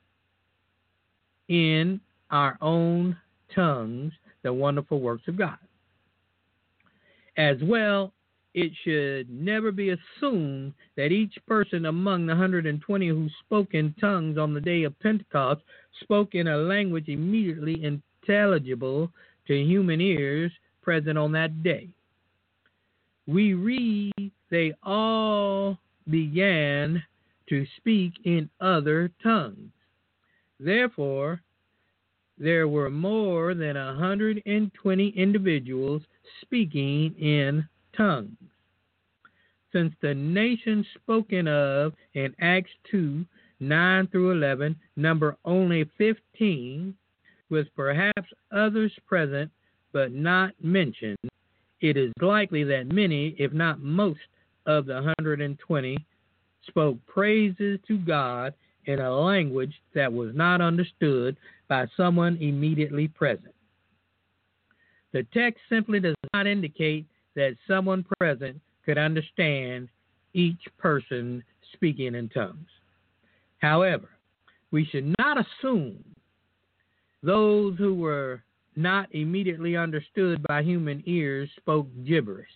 Speaker 1: in our own tongues the wonderful works of God. As well, it should never be assumed that each person among the 120 who spoke in tongues on the day of Pentecost spoke in a language immediately intelligible to human ears present on that day. We read they all began to speak in other tongues. Therefore, there were more than 120 individuals speaking in tongues. Since the nation spoken of in Acts 2, 9 through 11, number only 15, with perhaps others present but not mentioned, it is likely that many, if not most, of the 120 spoke praises to God in a language that was not understood by someone immediately present. The text simply does not indicate that someone present could understand each person speaking in tongues. However, we should not assume those who were not immediately understood by human ears spoke gibberish,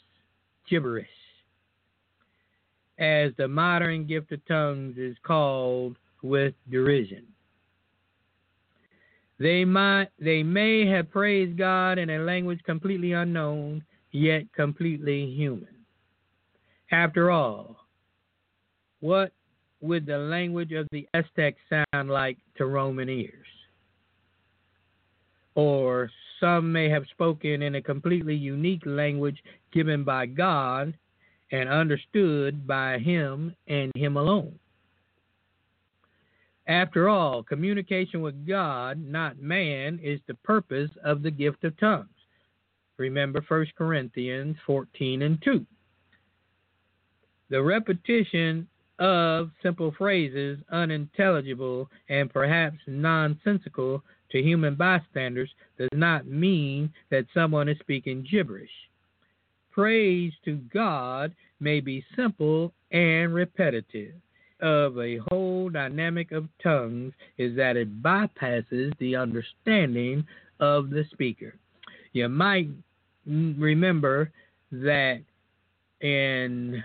Speaker 1: as the modern gift of tongues is called with derision. They may have praised God in a language completely unknown, yet completely human. After all, what would the language of the Aztecs sound like to Roman ears? Or some may have spoken in a completely unique language given by God and understood by Him and Him alone. After all, communication with God, not man, is the purpose of the gift of tongues. Remember 1 Corinthians 14 and 2. The repetition of simple phrases, unintelligible and perhaps nonsensical to human bystanders, does not mean that someone is speaking gibberish. Praise to God may be simple and repetitive. Of a whole dynamic of tongues is that it bypasses the understanding of the speaker. You might remember that in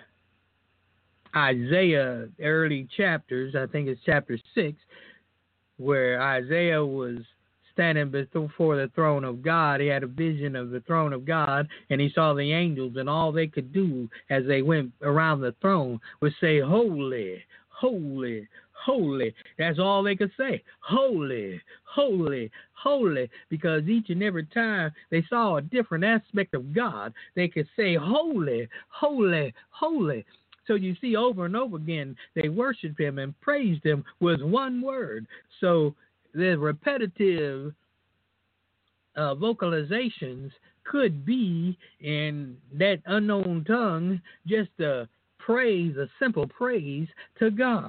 Speaker 1: Isaiah early chapters, I think it's chapter 6, where Isaiah was standing before the throne of God. He had a vision of the throne of God, and he saw the angels, and all they could do as they went around the throne was say, "Holy, holy, holy." That's all they could say. Holy, holy, holy. Because each and every time they saw a different aspect of God, they could say, "Holy, holy, holy." So you see, over and over again, they worshiped Him and praised Him with one word. So the repetitive vocalizations could be in that unknown tongue just a praise, a simple praise to God.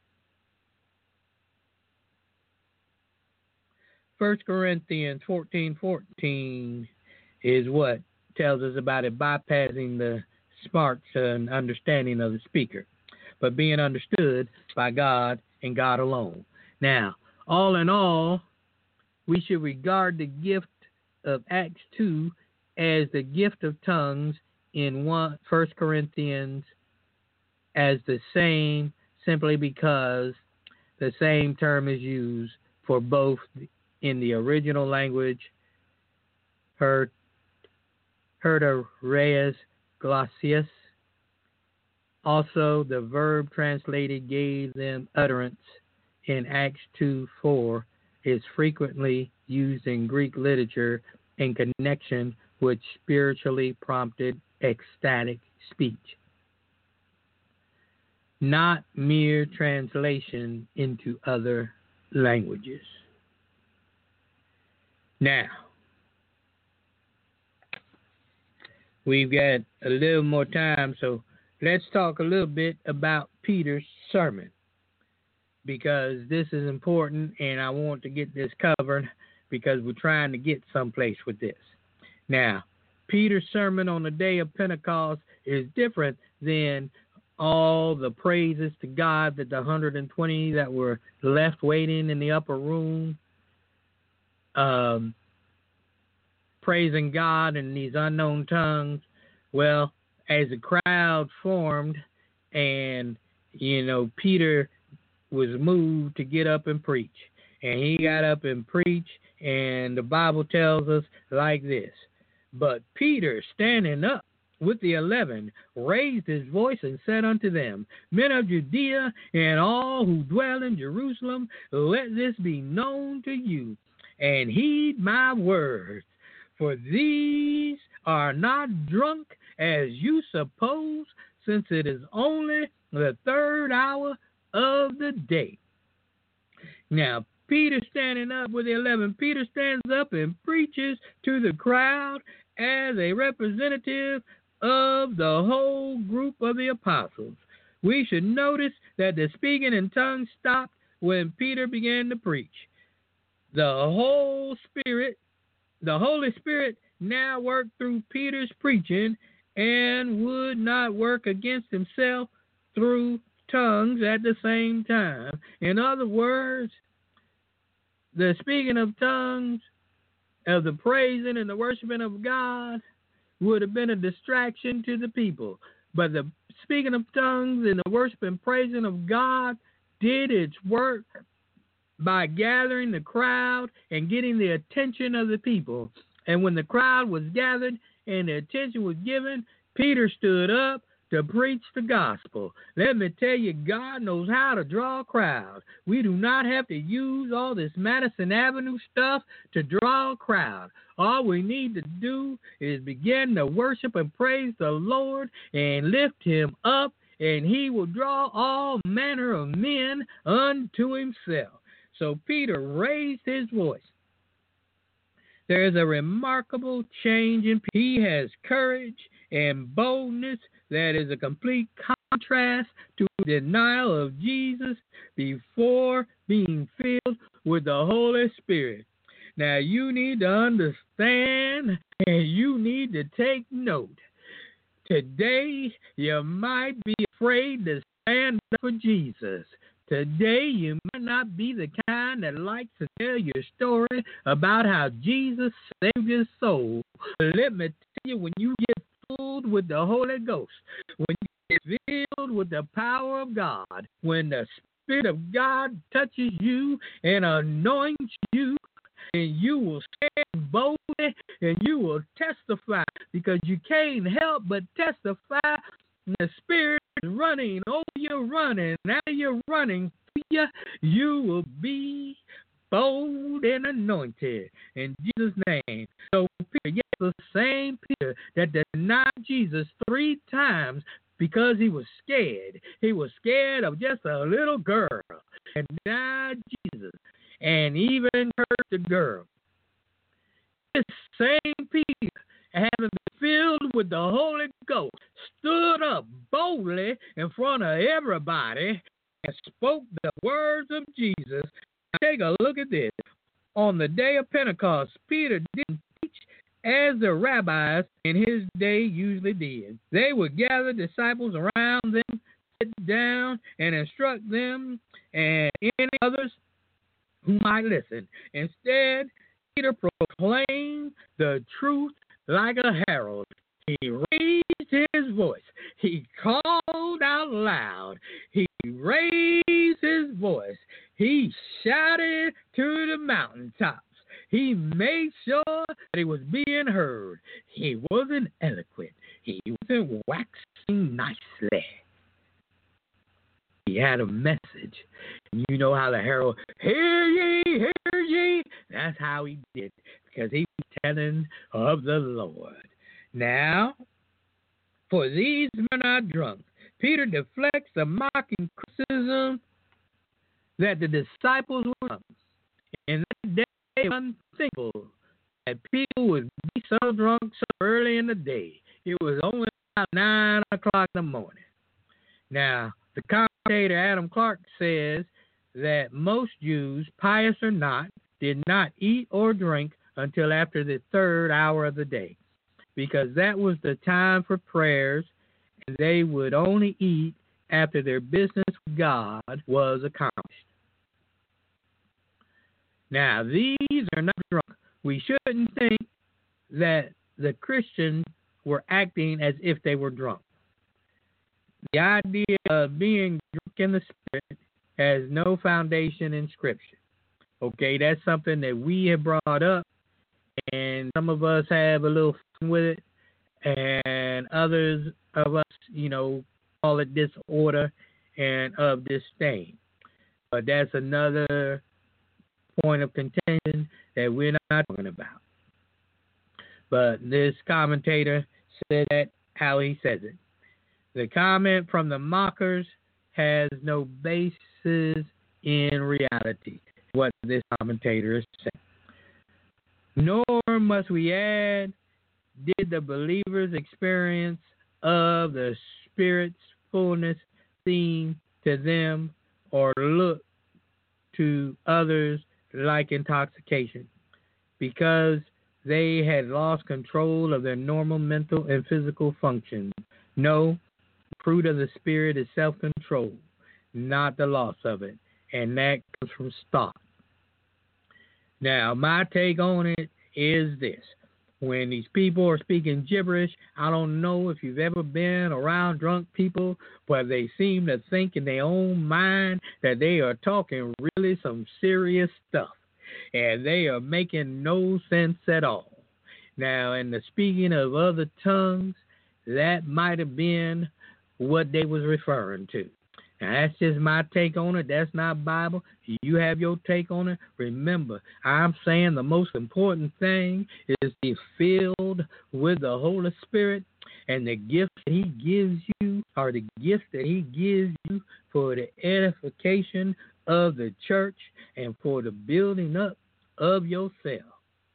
Speaker 1: 1 Corinthians 14:14 is what tells us about it bypassing the smarts and understanding of the speaker, but being understood by God and God alone. Now, all in all, we should regard the gift of Acts 2 as the gift of tongues in 1 Corinthians as the same, simply because the same term is used for both in the original language, Hertareas Glacius. Also, the verb translated gave them utterance in Acts 2:4 is frequently used in Greek literature in connection with spiritually prompted ecstatic speech, not mere translation into other languages. Now, we've got a little more time, so let's talk a little bit about Peter's sermon, because this is important and I want to get this covered because we're trying to get someplace with this. Now, Peter's sermon on the day of Pentecost is different than all the praises to God that the 120 that were left waiting in the upper room, praising God in these unknown tongues. Well, as a crowd formed and, Peter was moved to get up and preach. And he got up and preached, And the Bible tells us like this. But Peter, standing up with the 11, raised his voice and said unto them, Men of Judea and all who dwell in Jerusalem, let this be known to you, and heed my words. For these are not drunk as you suppose, since it is only the third hour of the day. Now, Peter standing up with the 11, Peter stands up and preaches to the crowd as a representative of the whole group of the apostles. We should notice that the speaking in tongues stopped when Peter began to preach. The Holy Spirit now worked through Peter's preaching and would not work against himself through tongues at the same time. In other words, the speaking of tongues, of the praising and the worshiping of God, would have been a distraction to the people. But the speaking of tongues and the worship and praising of God did its work by gathering the crowd and getting the attention of the people. And when the crowd was gathered and the attention was given, Peter stood up to preach the gospel. Let me tell you, God knows how to draw a crowd. We do not have to use all this Madison Avenue stuff to draw a crowd. All we need to do is begin to worship and praise the Lord and lift him up, and he will draw all manner of men unto himself. So Peter raised his voice. There is a remarkable change in Peter. He has courage and boldness that is a complete contrast to denial of Jesus before being filled with the Holy Spirit. Now, you need to understand and you need to take note. Today, you might be afraid to stand up for Jesus. Today, you might not be the kind that likes to tell your story about how Jesus saved your soul. But let me tell you, when you get filled with the Holy Ghost, when you get filled with the power of God, when the Spirit of God touches you and anoints you, and you will stand boldly and you will testify, because you can't help but testify. The Spirit is running over you, running out of you, running to you. You will be bold and anointed in Jesus' name. So Peter, yes, the same Peter that denied Jesus 3 times because he was scared. He was scared of just a little girl and denied Jesus and even hurt the girl. This same Peter, having been filled with the Holy Ghost, stood up boldly in front of everybody and spoke the words of Jesus. Now, take a look at this. On the day of Pentecost, Peter didn't teach as the rabbis in his day usually did. They would gather disciples around them, sit down, and instruct them and any others who might listen. Instead, Peter proclaimed the truth like a herald. He raised his voice. He called out loud. He raised his voice. He shouted to the mountaintops. He made sure that he was being heard. He wasn't eloquent. He wasn't waxing nicely. He had a message. You know how the herald, hear ye, hear ye. That's how he did, because he was telling of the Lord. Now, for these men are drunk. Peter deflects the mocking criticism that the disciples were drunk. In that day, it was unthinkable that people would be so drunk so early in the day. It was only about 9 o'clock in the morning. Now, the commentator Adam Clark says that most Jews, pious or not, did not eat or drink until after the 3rd hour of the day, because that was the time for prayers, and they would only eat after their business with God was accomplished. Now, these are not drunk. We shouldn't think that the Christians were acting as if they were drunk. The idea of being drunk in the Spirit has no foundation in Scripture. Okay, that's something that we have brought up, and some of us have a little fun with it, and others of us, call it disorder and of disdain. But that's another point of contention that we're not talking about. But this commentator said that how he says it. The comment from the mockers has no basis in reality, what this commentator is saying. Nor must we add, did the believers' experience of the Spirit's fullness seem to them or look to others like intoxication, because they had lost control of their normal mental and physical functions. No, the fruit of the Spirit is self-control, not the loss of it, and that comes from stock. Now, my take on it is this. When these people are speaking gibberish, I don't know if you've ever been around drunk people where they seem to think in their own mind that they are talking really some serious stuff, and they are making no sense at all. Now, in the speaking of other tongues, that might have been what they was referring to. Now, that's just my take on it. That's not Bible. You have your take on it. Remember, I'm saying the most important thing is to be filled with the Holy Spirit, and the gifts that He gives you are the gifts that He gives you for the edification of the church and for the building up of yourself.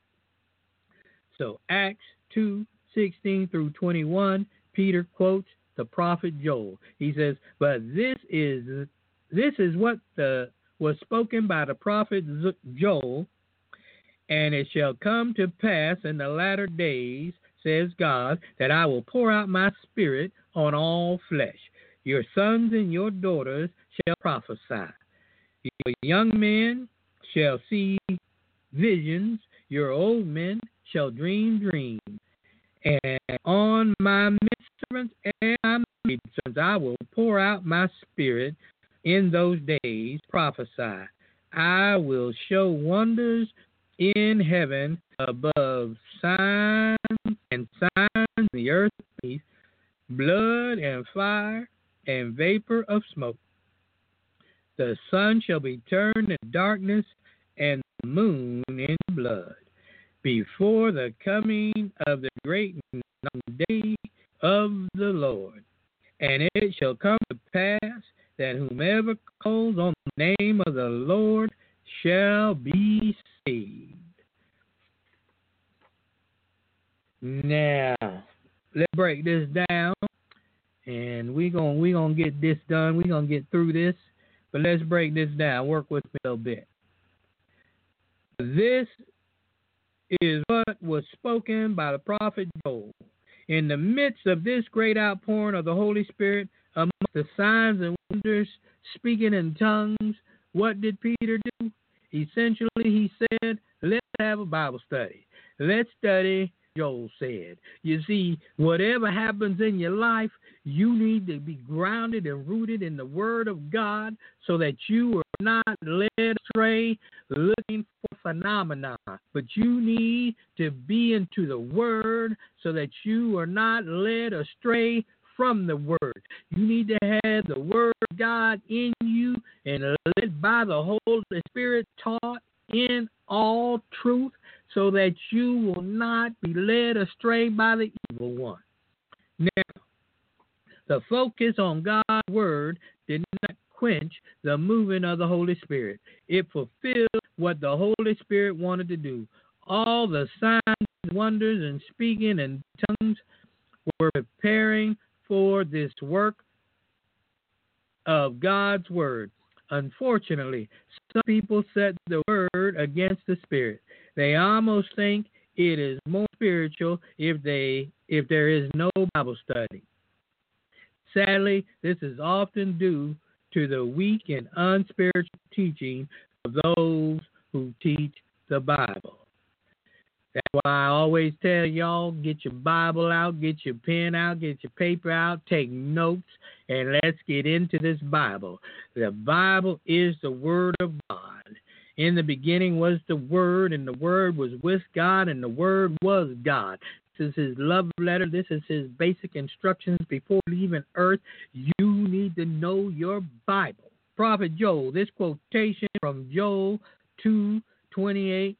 Speaker 1: So Acts 2:16 through 21, Peter quotes the prophet Joel. He says, "But this is what was spoken by the prophet Joel, and it shall come to pass in the latter days, says God, that I will pour out my Spirit on all flesh. Your sons and your daughters shall prophesy. Your young men shall see visions. Your old men shall dream dreams. And on my servants and my maidservants I will pour out my Spirit in those days, prophesy. I will show wonders in heaven above, signs and signs in the earth beneath, blood and fire and vapor of smoke. The sun shall be turned to darkness and the moon into blood, before the coming of the great day of the Lord. And it shall come to pass that whomever calls on the name of the Lord shall be saved." Now, let's break this down, and we're gonna get this done. We're gonna get through this, but let's break this down. Work with me a little bit. This is what was spoken by the prophet Joel. In the midst of this great outpouring of the Holy Spirit, amongst the signs and wonders, speaking in tongues, what did Peter do? Essentially, he said, let's have a Bible study. Let's study, Joel said. You see, whatever happens in your life, you need to be grounded and rooted in the Word of God so that you are not led astray looking for phenomena, but you need to be into the Word so that you are not led astray from the Word. You need to have the Word of God in you and led by the Holy Spirit, taught in all truth, so that you will not be led astray by the evil one. Now, the focus on God's Word did not quench the moving of the Holy Spirit. It fulfilled what the Holy Spirit wanted to do. All the signs, wonders, and speaking in tongues were preparing for this work of God's Word. Unfortunately, some people set the Word against the Spirit. They almost think it is more spiritual if there is no Bible study. Sadly, this is often due to the weak and unspiritual teaching of those who teach the Bible. That's why I always tell y'all, get your Bible out, get your pen out, get your paper out, take notes, and let's get into this Bible. The Bible is the Word of God. In the beginning was the Word, and the Word was with God, and the Word was God. This is his love letter. This is his basic instructions before leaving earth. You need to know your Bible. Prophet Joel, this quotation from Joel 2:28,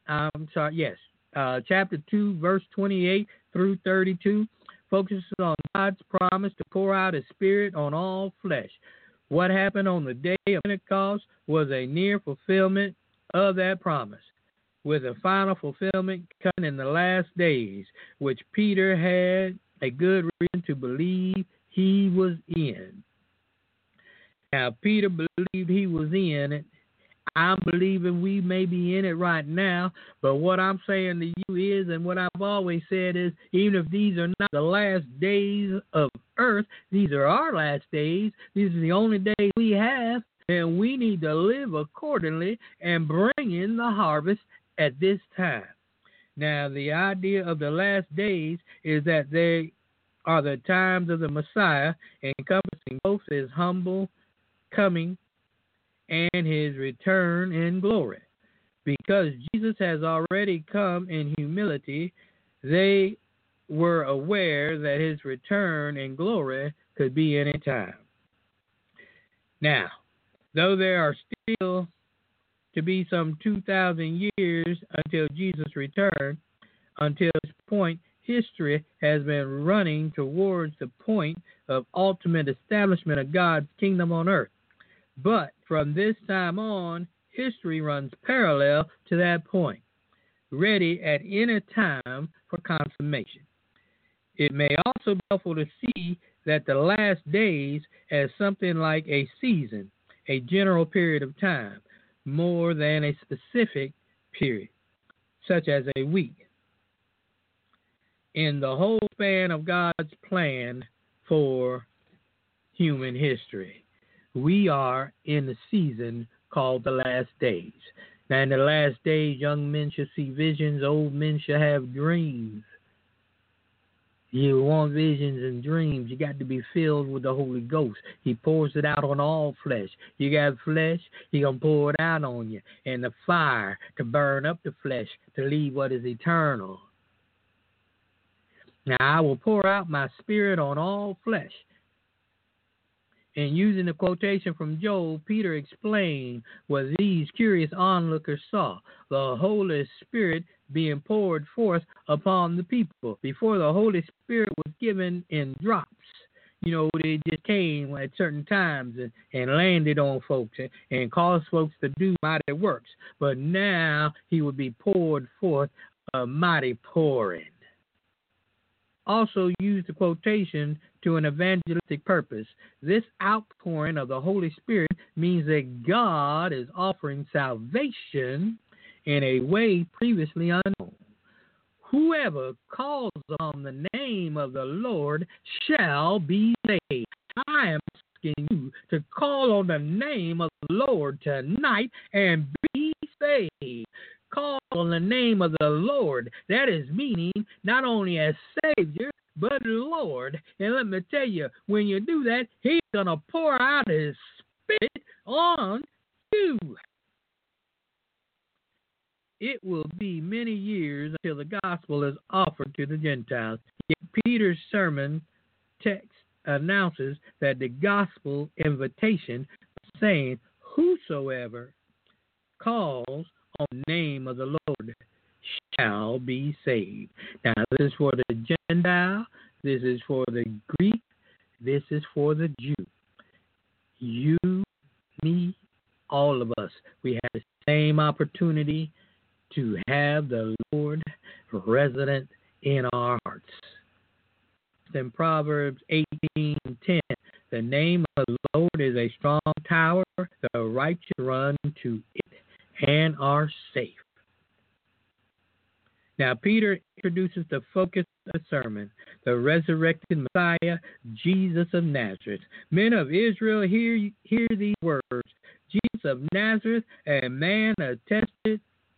Speaker 1: chapter 2, verse 28 through 32, focuses on God's promise to pour out his Spirit on all flesh. What happened on the day of Pentecost was a near fulfillment of that promise, with a final fulfillment coming in the last days, which Peter had a good reason to believe he was in. Now, Peter believed he was in it. I'm believing we may be in it right now, but what I'm saying to you is, and what I've always said is, even if these are not the last days of earth, these are our last days. These are the only days we have, and we need to live accordingly and bring in the harvest at this time. Now, the idea of the last days is that they are the times of the Messiah, encompassing both his humble coming and his return in glory. Because Jesus has already come in humility, they were aware that his return in glory could be any time. Now, though there are still to be some 2,000 years until Jesus' return, until this point, history has been running towards the point of ultimate establishment of God's kingdom on earth. But from this time on, history runs parallel to that point, ready at any time for consummation. It may also be helpful to see that the last days as something like a season, a general period of time, more than a specific period, such as a week. In the whole span of God's plan for human history, we are in the season called the last days. Now, in the last days, young men shall see visions, old men shall have dreams. You want visions and dreams, you got to be filled with the Holy Ghost. He pours it out on all flesh. You got flesh, he going to pour it out on you. And the fire to burn up the flesh, to leave what is eternal. Now, I will pour out my Spirit on all flesh. And using the quotation from Joel, Peter explained what these curious onlookers saw: the Holy Spirit being poured forth upon the people. Before, the Holy Spirit was given in drops. You know, they just came at certain times and landed on folks and caused folks to do mighty works. But now he would be poured forth, a mighty pouring. Also use the quotation to an evangelistic purpose. This outpouring of the Holy Spirit means that God is offering salvation in a way previously unknown. Whoever calls on the name of the Lord shall be saved. I am asking you to call on the name of the Lord tonight and be saved. Call on the name of the Lord. That is meaning not only as Savior, but Lord. And let me tell you, when you do that, he's going to pour out his Spirit on you. It will be many years until the gospel is offered to the Gentiles. Yet Peter's sermon text announces that the gospel invitation, saying, whosoever calls on the name of the Lord shall be saved. Now, this is for the Gentile, this is for the Greek, this is for the Jew. You, me, all of us, we have the same opportunity to have the Lord resident in our hearts. In Proverbs 18:10, the name of the Lord is a strong tower, the righteous run to it and are safe. Now, Peter introduces the focus of the sermon, the resurrected Messiah, Jesus of Nazareth. Men of Israel, hear these words. Jesus of Nazareth, a man attested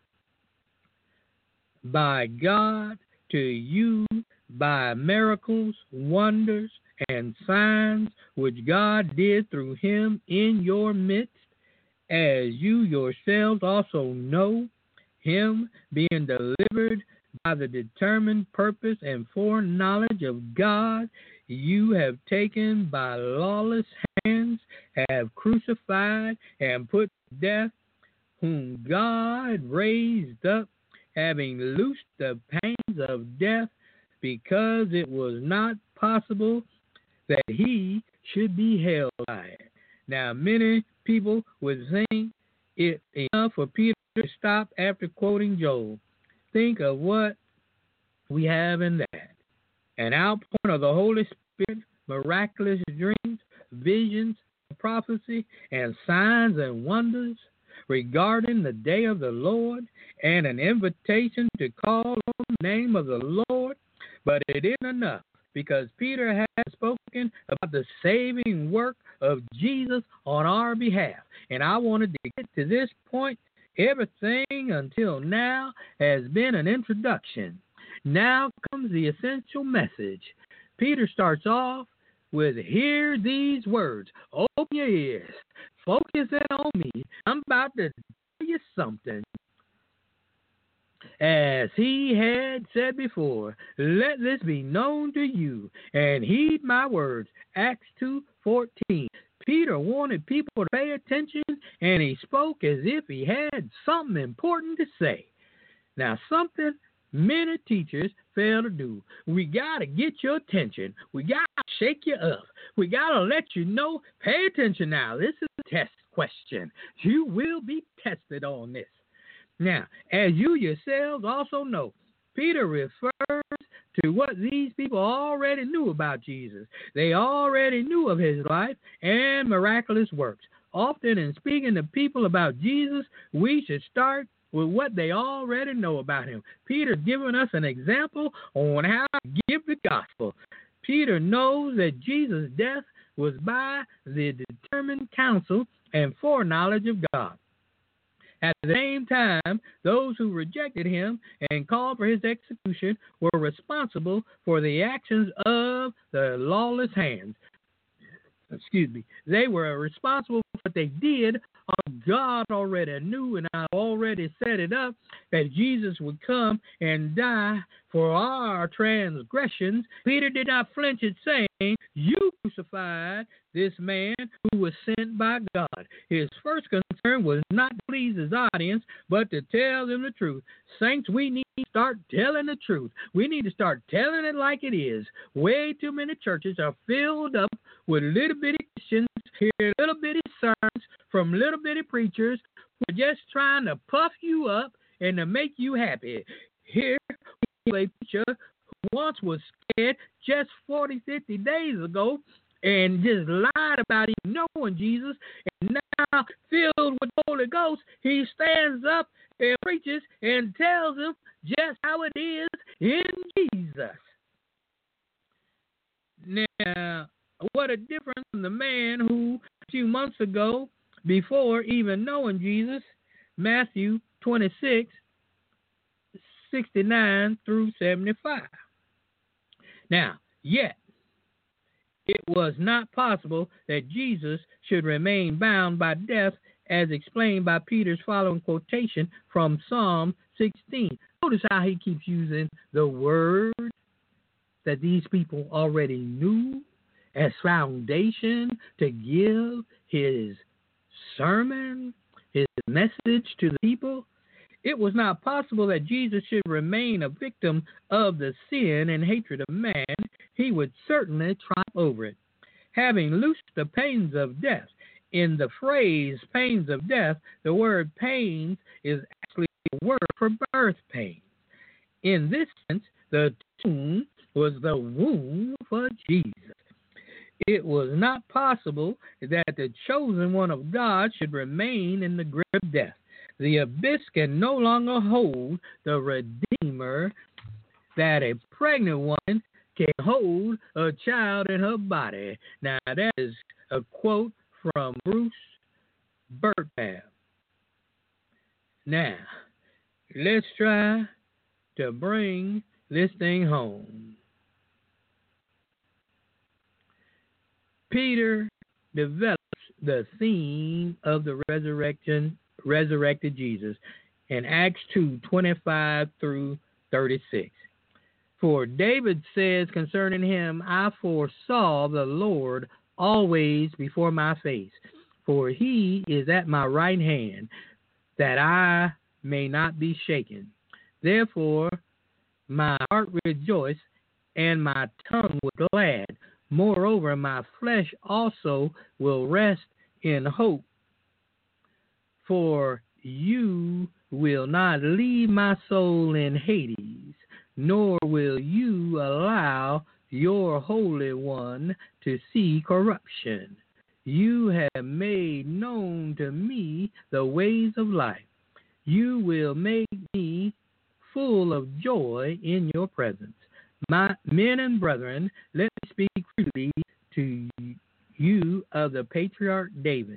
Speaker 1: by God to you by miracles, wonders, and signs which God did through him in your midst, as you yourselves also know, him being delivered by the determined purpose and foreknowledge of God, you have taken by lawless hands, have crucified and put to death, whom God raised up, having loosed the pains of death, because it was not possible that he should be held by it. Now, many people would think it enough for Peter to stop after quoting Joel. Think of what we have in that. An outpouring of the Holy Spirit, miraculous dreams, visions, prophecy, and signs and wonders regarding the day of the Lord, and an invitation to call on the name of the Lord. But it isn't enough, because Peter has spoken about the saving work of Jesus on our behalf. And I wanted to get to this point. Everything until now has been an introduction. Now comes the essential message. Peter starts off with, hear these words. Open your ears. Focus in on me. I'm about to tell you something. As he had said before, let this be known to you, and heed my words. Acts 2:14. Peter wanted people to pay attention, and he spoke as if he had something important to say. Now, something many teachers fail to do. We got to get your attention. We got to shake you up. We got to let you know, pay attention now. This is a test question. You will be tested on this. Now, as you yourselves also know, Peter refers to what these people already knew about Jesus. They already knew of his life and miraculous works. Often in speaking to people about Jesus, we should start with what they already know about him. Peter's given us an example on how to give the gospel. Peter knows that Jesus' death was by the determined counsel and foreknowledge of God. At the same time, those who rejected him and called for his execution were responsible for the actions of the lawless hands. They were responsible for what they did. God already knew, and I already set it up, that Jesus would come and die for our transgressions. Peter did not flinch at saying, you crucified this man who was sent by God. His first concern was not to please his audience, but to tell them the truth. Saints, we need to start telling the truth. We need to start telling it like it is. Way too many churches are filled up with little bitty Christians, hear little bitty sermons from little bitty preachers who are just trying to puff you up and to make you happy. Here we have a preacher who once was scared just 40, 50 days ago and just lied about him knowing Jesus, and now filled with the Holy Ghost, he stands up and preaches and tells them just how it is in Jesus. Now, what a difference from the man who a few months ago, before even knowing Jesus, Matthew 26, 69 through 75. Now, yet, it was not possible that Jesus should remain bound by death, as explained by Peter's following quotation from Psalm 16. Notice how he keeps using the word that these people already knew as foundation to give his sermon, his message to the people. It was not possible that Jesus should remain a victim of the sin and hatred of man. He would certainly triumph over it. Having loosed the pains of death. In the phrase pains of death, the word pains is actually a word for birth pains. In this sense, the tomb was the womb for Jesus. It was not possible that the chosen one of God should remain in the grip of death. The abyss can no longer hold the Redeemer that a pregnant woman can hold a child in her body. Now, that is a quote from Bruce Bergman. Now, let's try to bring this thing home. Peter develops the theme of the resurrected Jesus in Acts 2:25 through 36. For David says concerning him, I foresaw the Lord always before my face, for he is at my right hand, that I may not be shaken. Therefore my heart rejoiced, and my tongue was glad. Moreover, my flesh also will rest in hope, for you will not leave my soul in Hades, nor will you allow your Holy One to see corruption. You have made known to me the ways of life. You will make me full of joy in your presence. My men and brethren, let me speak freely to you of the patriarch David,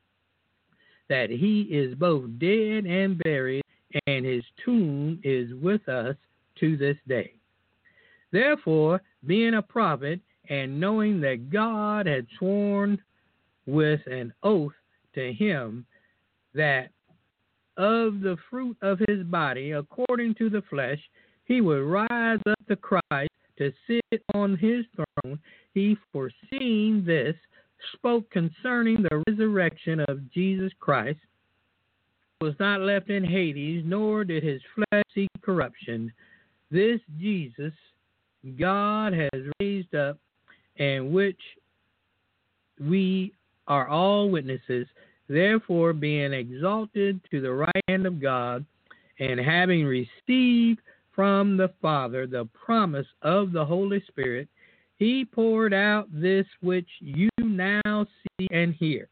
Speaker 1: that he is both dead and buried, and his tomb is with us to this day. Therefore, being a prophet, and knowing that God had sworn with an oath to him that of the fruit of his body, according to the flesh, he would rise up to Christ to sit on his throne, he, foreseeing this, spoke concerning the resurrection of Jesus Christ, was not left in Hades, nor did his flesh see corruption. This Jesus God has raised up, and which we are all witnesses. Therefore, being exalted to the right hand of God, and having received from the Father the promise of the Holy Spirit, he poured out this which you now see and hear.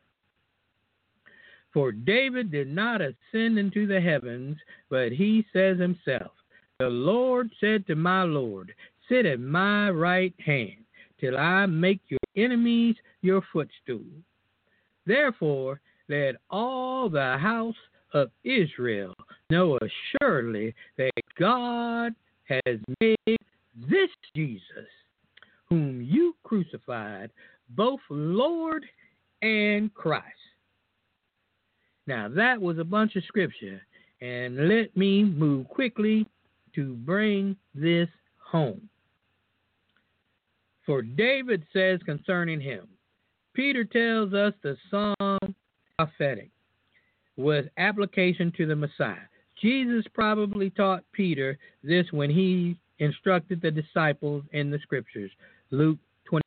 Speaker 1: For David did not ascend into the heavens, but he says himself, the Lord said to my Lord, sit at my right hand, till I make your enemies your footstool. Therefore, let all the house of Israel know assuredly that God has made this Jesus, whom you crucified, both Lord and Christ. Now, that was a bunch of scripture, and let me move quickly to bring this home. For David says concerning him, Peter tells us the psalm prophetic with application to the Messiah. Jesus probably taught Peter this when he instructed the disciples in the scriptures, Luke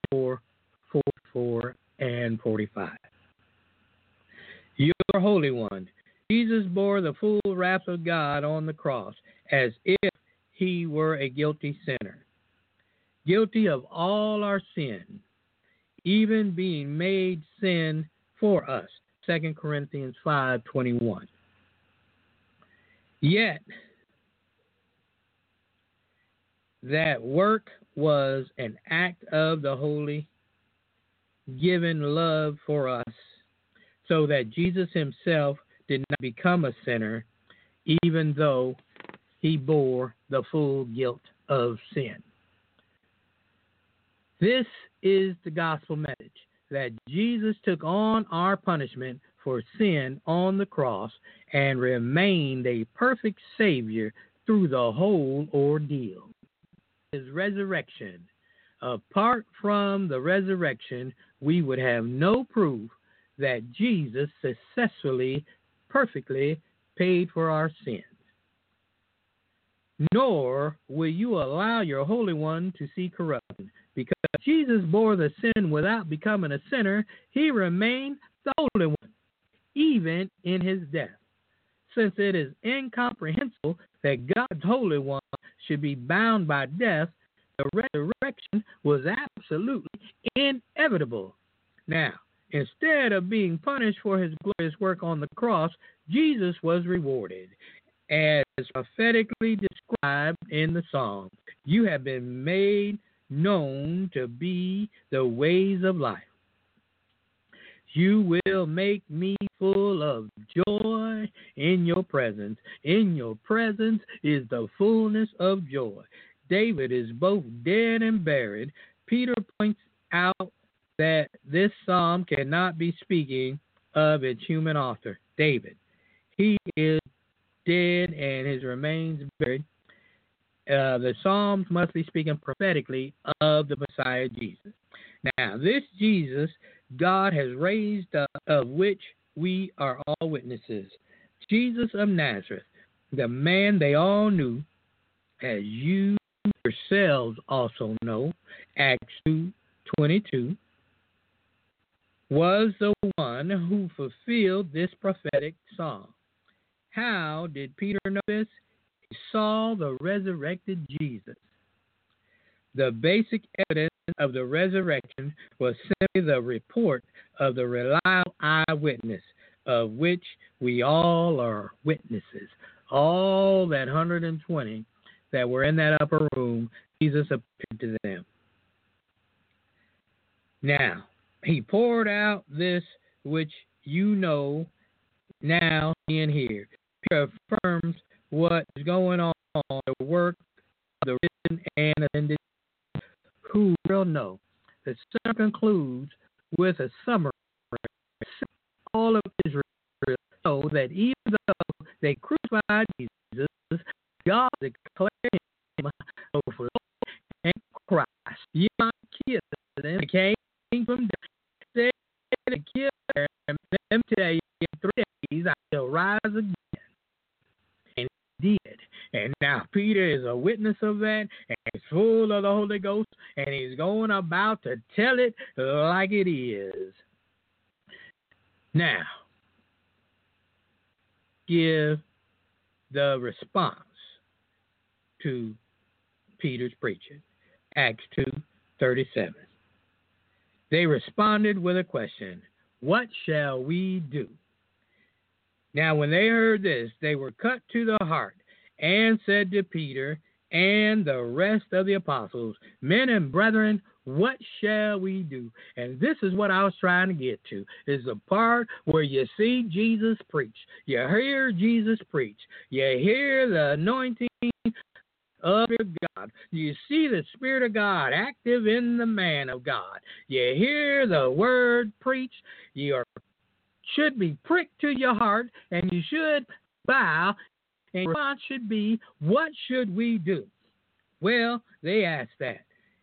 Speaker 1: 24:44 and 45. Your Holy One, Jesus bore the full wrath of God on the cross as if he were a guilty sinner, guilty of all our sin, even being made sin for us. 2 Corinthians 5:21. Yet, that work was an act of the Holy given love for us, so that Jesus himself did not become a sinner, even though he bore the full guilt of sin. This is the gospel message, that Jesus took on our punishment for sin on the cross and remained a perfect Savior through the whole ordeal. His resurrection. Apart from the resurrection, we would have no proof that Jesus successfully, perfectly paid for our sins. Nor will you allow your Holy One to see corruption. Because Jesus bore the sin without becoming a sinner, he remained the Holy One, even in his death. Since it is incomprehensible that God's Holy One should be bound by death, the resurrection was absolutely inevitable. Now, instead of being punished for his glorious work on the cross, Jesus was rewarded. As prophetically described in the Psalm, you have been made known to be the ways of life. You will make me full of joy in your presence. In your presence is the fullness of joy. David is both dead and buried. Peter points out that this psalm cannot be speaking of its human author, David. He is dead and his remains buried. The Psalms must be speaking prophetically of the Messiah Jesus. Now, this Jesus God has raised up, of which we are all witnesses. Jesus of Nazareth, the man they all knew, as you yourselves also know, Acts 2:22, was the one who fulfilled this prophetic psalm. How did Peter know this? He saw the resurrected Jesus. The basic evidence of the resurrection was simply the report of the reliable eyewitness, of which we all are witnesses. All that 120 that were in that upper room, Jesus appeared to them. Now, he poured out this which you know now and here. Peter affirms what is going on, the work of the risen and ascended, who will know. The sermon concludes with a summary of all of Israel, so that even though they crucified Jesus, God declared him both Lord and Christ. You might kill them, came from death, said to kill them, and them tell you in 3 days I shall rise again. And he did. And now Peter is a witness of that, and he's full of the Holy Ghost, and he's going about to tell it like it is. Now, give the response to Peter's preaching. Acts 2:37. They responded with a question, what shall we do? Now, when they heard this, they were cut to the heart and said to Peter and the rest of the apostles, men and brethren, what shall we do? And this is what I was trying to get to, is the part where you see Jesus preach. You hear Jesus preach. You hear the anointing of God. You see the Spirit of God active in the man of God. You hear the word preached. You should be pricked to your heart, and you should bow. And your response should be, what should we do? Well, they asked that.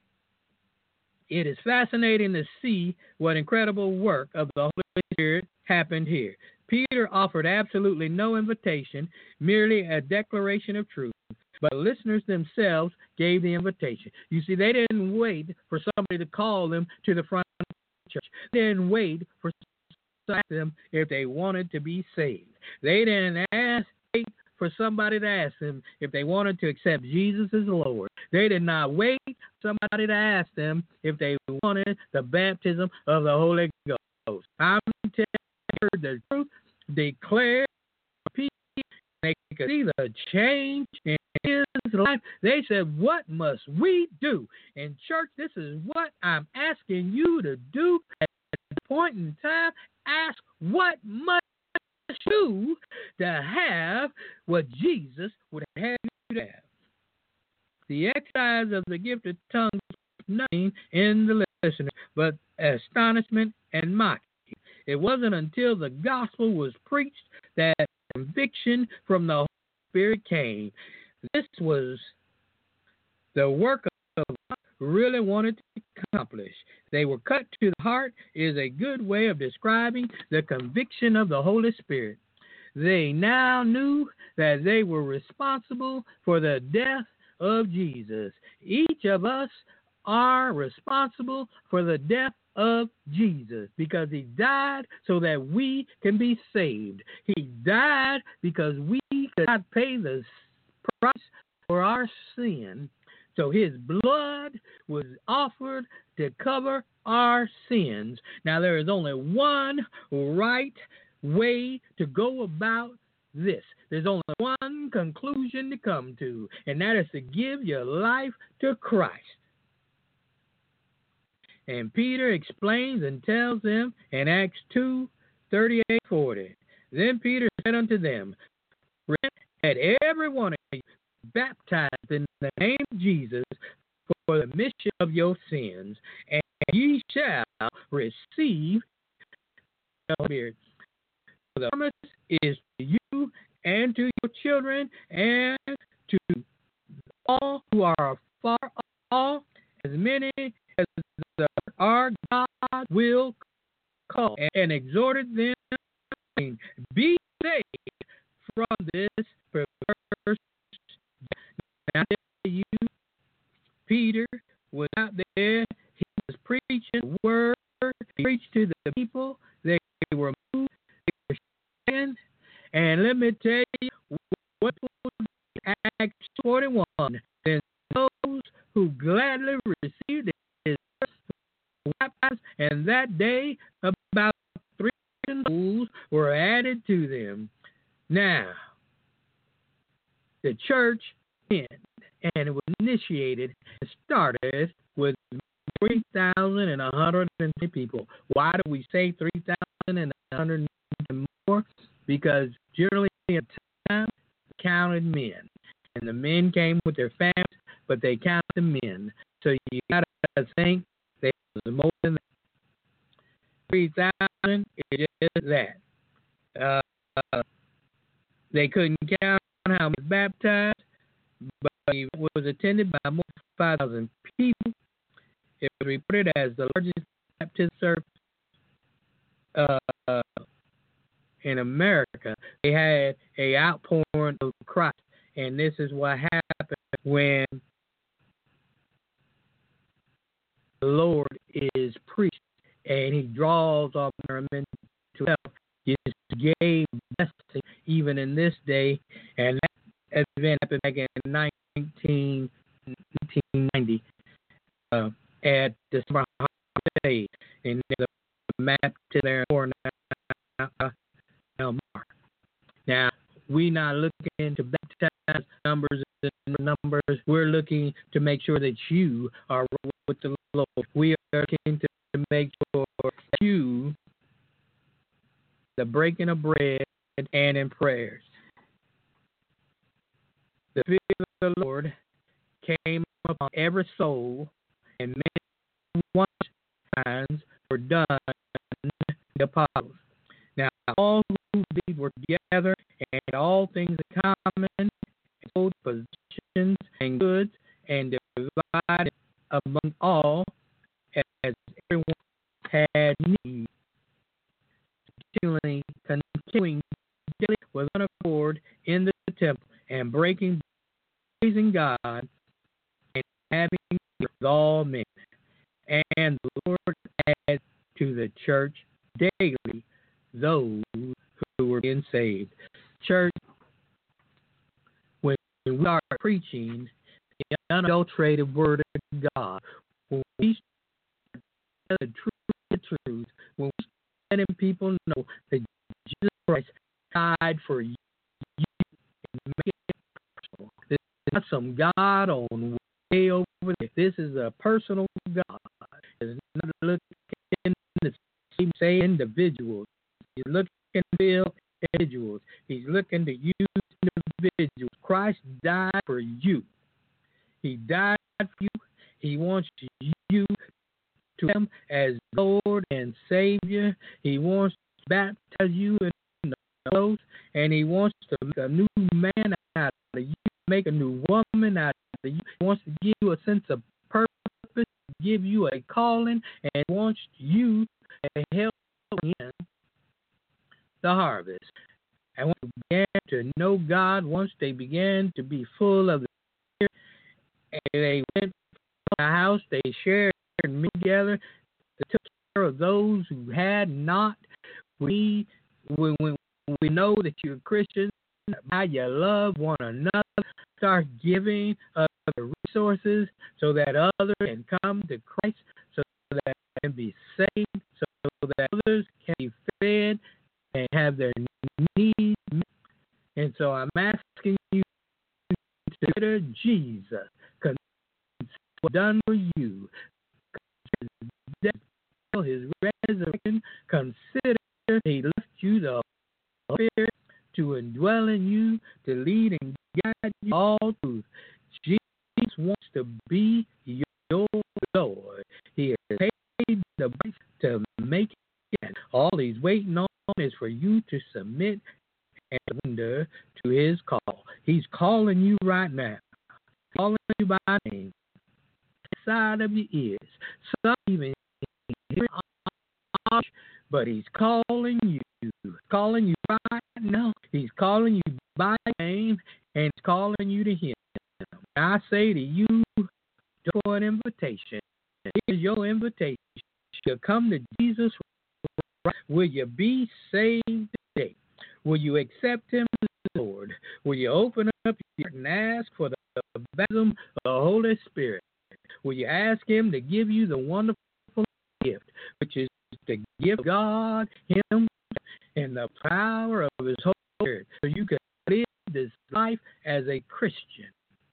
Speaker 1: It is fascinating to see what incredible work of the Holy Spirit happened here. Peter offered absolutely no invitation, merely a declaration of truth. But the listeners themselves gave the invitation. You see, they didn't wait for somebody to call them to the front of the church. They didn't wait for somebody to ask them if they wanted to be saved. They didn't wait for somebody to ask them if they wanted to accept Jesus as Lord. They did not wait for somebody to ask them if they wanted the baptism of the Holy Ghost. I'm telling you the truth, declared peace. They could see the change in his life. They said, what must we do? In church, this is what I'm asking you to do at this point in time. Ask, what must you to have what Jesus would have you to have? The exercise of the gift of tongues was nothing in the listener but astonishment and mocking. It wasn't until the gospel was preached that conviction from the Holy Spirit came. This was the work of God really wanted to accomplish. They were cut to the heart is a good way of describing the conviction of the Holy Spirit. They now knew that they were responsible for the death of Jesus. Each of us are responsible for the death of Jesus because he died so that we can be saved. He died because we could not pay the price for our sin. So his blood was offered to cover our sins. Now there is only one right way to go about this. There's only one conclusion to come to, and that is to give your life to Christ. And Peter explains and tells them in Acts 2:38-40. Then Peter said unto them, repent that every one of you baptized in the name of Jesus for the remission of your sins, and and ye shall receive the Spirit. The promise is to you and to your children and to all who are far off, as many as our God will call, and exhorted them, saying, be saved from this perverse. Now you, Peter was out there. He was preaching the word. He preached to the people. They were moved. They were shaken. And let me tell you what was Acts 41. Then those who gladly received his baptized, and that day about 3,000 souls were added to them. Now, the church ended, and it was initiated and started with 3,150 people. Why do we say 3,100 more? Because generally at the time, they counted men. And the men came with their families, but they counted the men. So you got to think there was more than 3,000. It is that. They couldn't count how many baptized, but it was attended by more than 5,000 people. It was reported as the largest baptist service in America. They had an outpouring of Christ, and this is what happened when the Lord is preached, and He draws all men to help. Just gave blessing even in this day, and that event happened back in 1990 at the summer holiday, and there's a map to there now. We're not looking to baptize numbers and numbers. We're looking to make sure that you are with the Lord. We are looking to make sure that you, the breaking of bread and in prayers. The Spirit of the Lord came upon every soul, and many wonders signs were done in the apostles. Now all who believed were together, and all things in common, and sold possessions and goods, and divided among all as everyone had need. Continuing daily with one accord in the temple, and praising God, and having with all men. And the Lord added to the church daily those who were being saved. Church, when we are preaching the unadulterated word of God, when we tell the truth, when we letting people know that Jesus Christ died for you and make it personal. This is not some God on way over there. This is a personal God. It's not looking to say individuals. He's looking to build individuals. He's looking to use individuals. Christ died for you. He died for you. He wants you to Him as Lord and Savior. He wants to baptize you in the Holy Ghost, and He wants to make a new man out of you, make a new woman out of you. He wants to give you a sense of purpose, give you a calling, and wants you to help in the harvest. And once they began to know God, once they began to be full of the Spirit, and they went from the house, they shared meet together, they took care of those who had not. When we know that you're Christians, how you love one another, start giving of the resources so that others can come to Christ, so that they can be saved, so that others can be fed and have their needs met. And so I'm asking you to consider Jesus, consider what's done for you, His resurrection. Consider He left you the Spirit to indwell in you, to lead and guide you all truth. Jesus wants to be your Lord. He has paid he's waiting on is for you to submit and surrender to his call. He's calling you right now, calling you by name, inside of your ears. Some even hear harsh, but he's calling you right now. He's calling you by name, and he's calling you to him. I say to you, for an invitation. Here's your invitation. To come to Jesus. Will you be saved today? Will you accept him as Lord? Will you open up your heart and ask for the baptism of the Holy Spirit? Will you ask him to give you the wonderful gift, which is to give God him and the power of his Holy Spirit, so you can live this life as a Christian?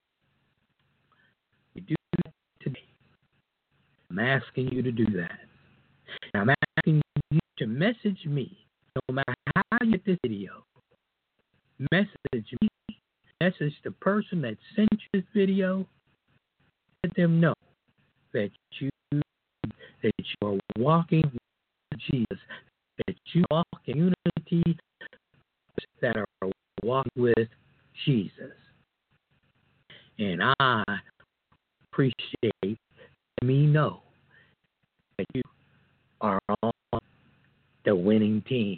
Speaker 1: You do that today. I'm asking you to do that. I'm asking you to message me, no matter how you get this video. Message me, message the person that sent you this video. Let them know that you are walking with Jesus, that you walk in unity, that are walking with Jesus. And I appreciate me know that you are on the winning team.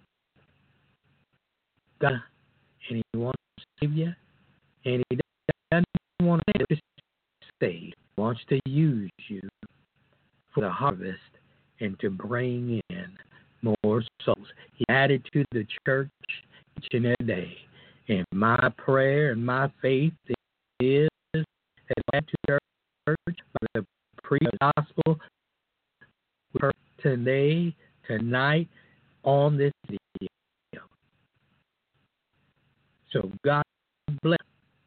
Speaker 1: God, and he wants to save you, and he doesn't want to save. He wants to use you for the harvest and to bring in more souls. He added to the church each and every day. And my prayer and my faith is that add to the church by the preach gospel today, tonight, on this video. So God bless.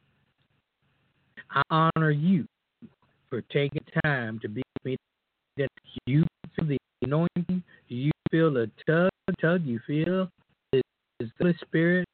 Speaker 1: I honor you for taking time to be with me. That you feel the anointing, you feel the tug, you feel His Holy Spirit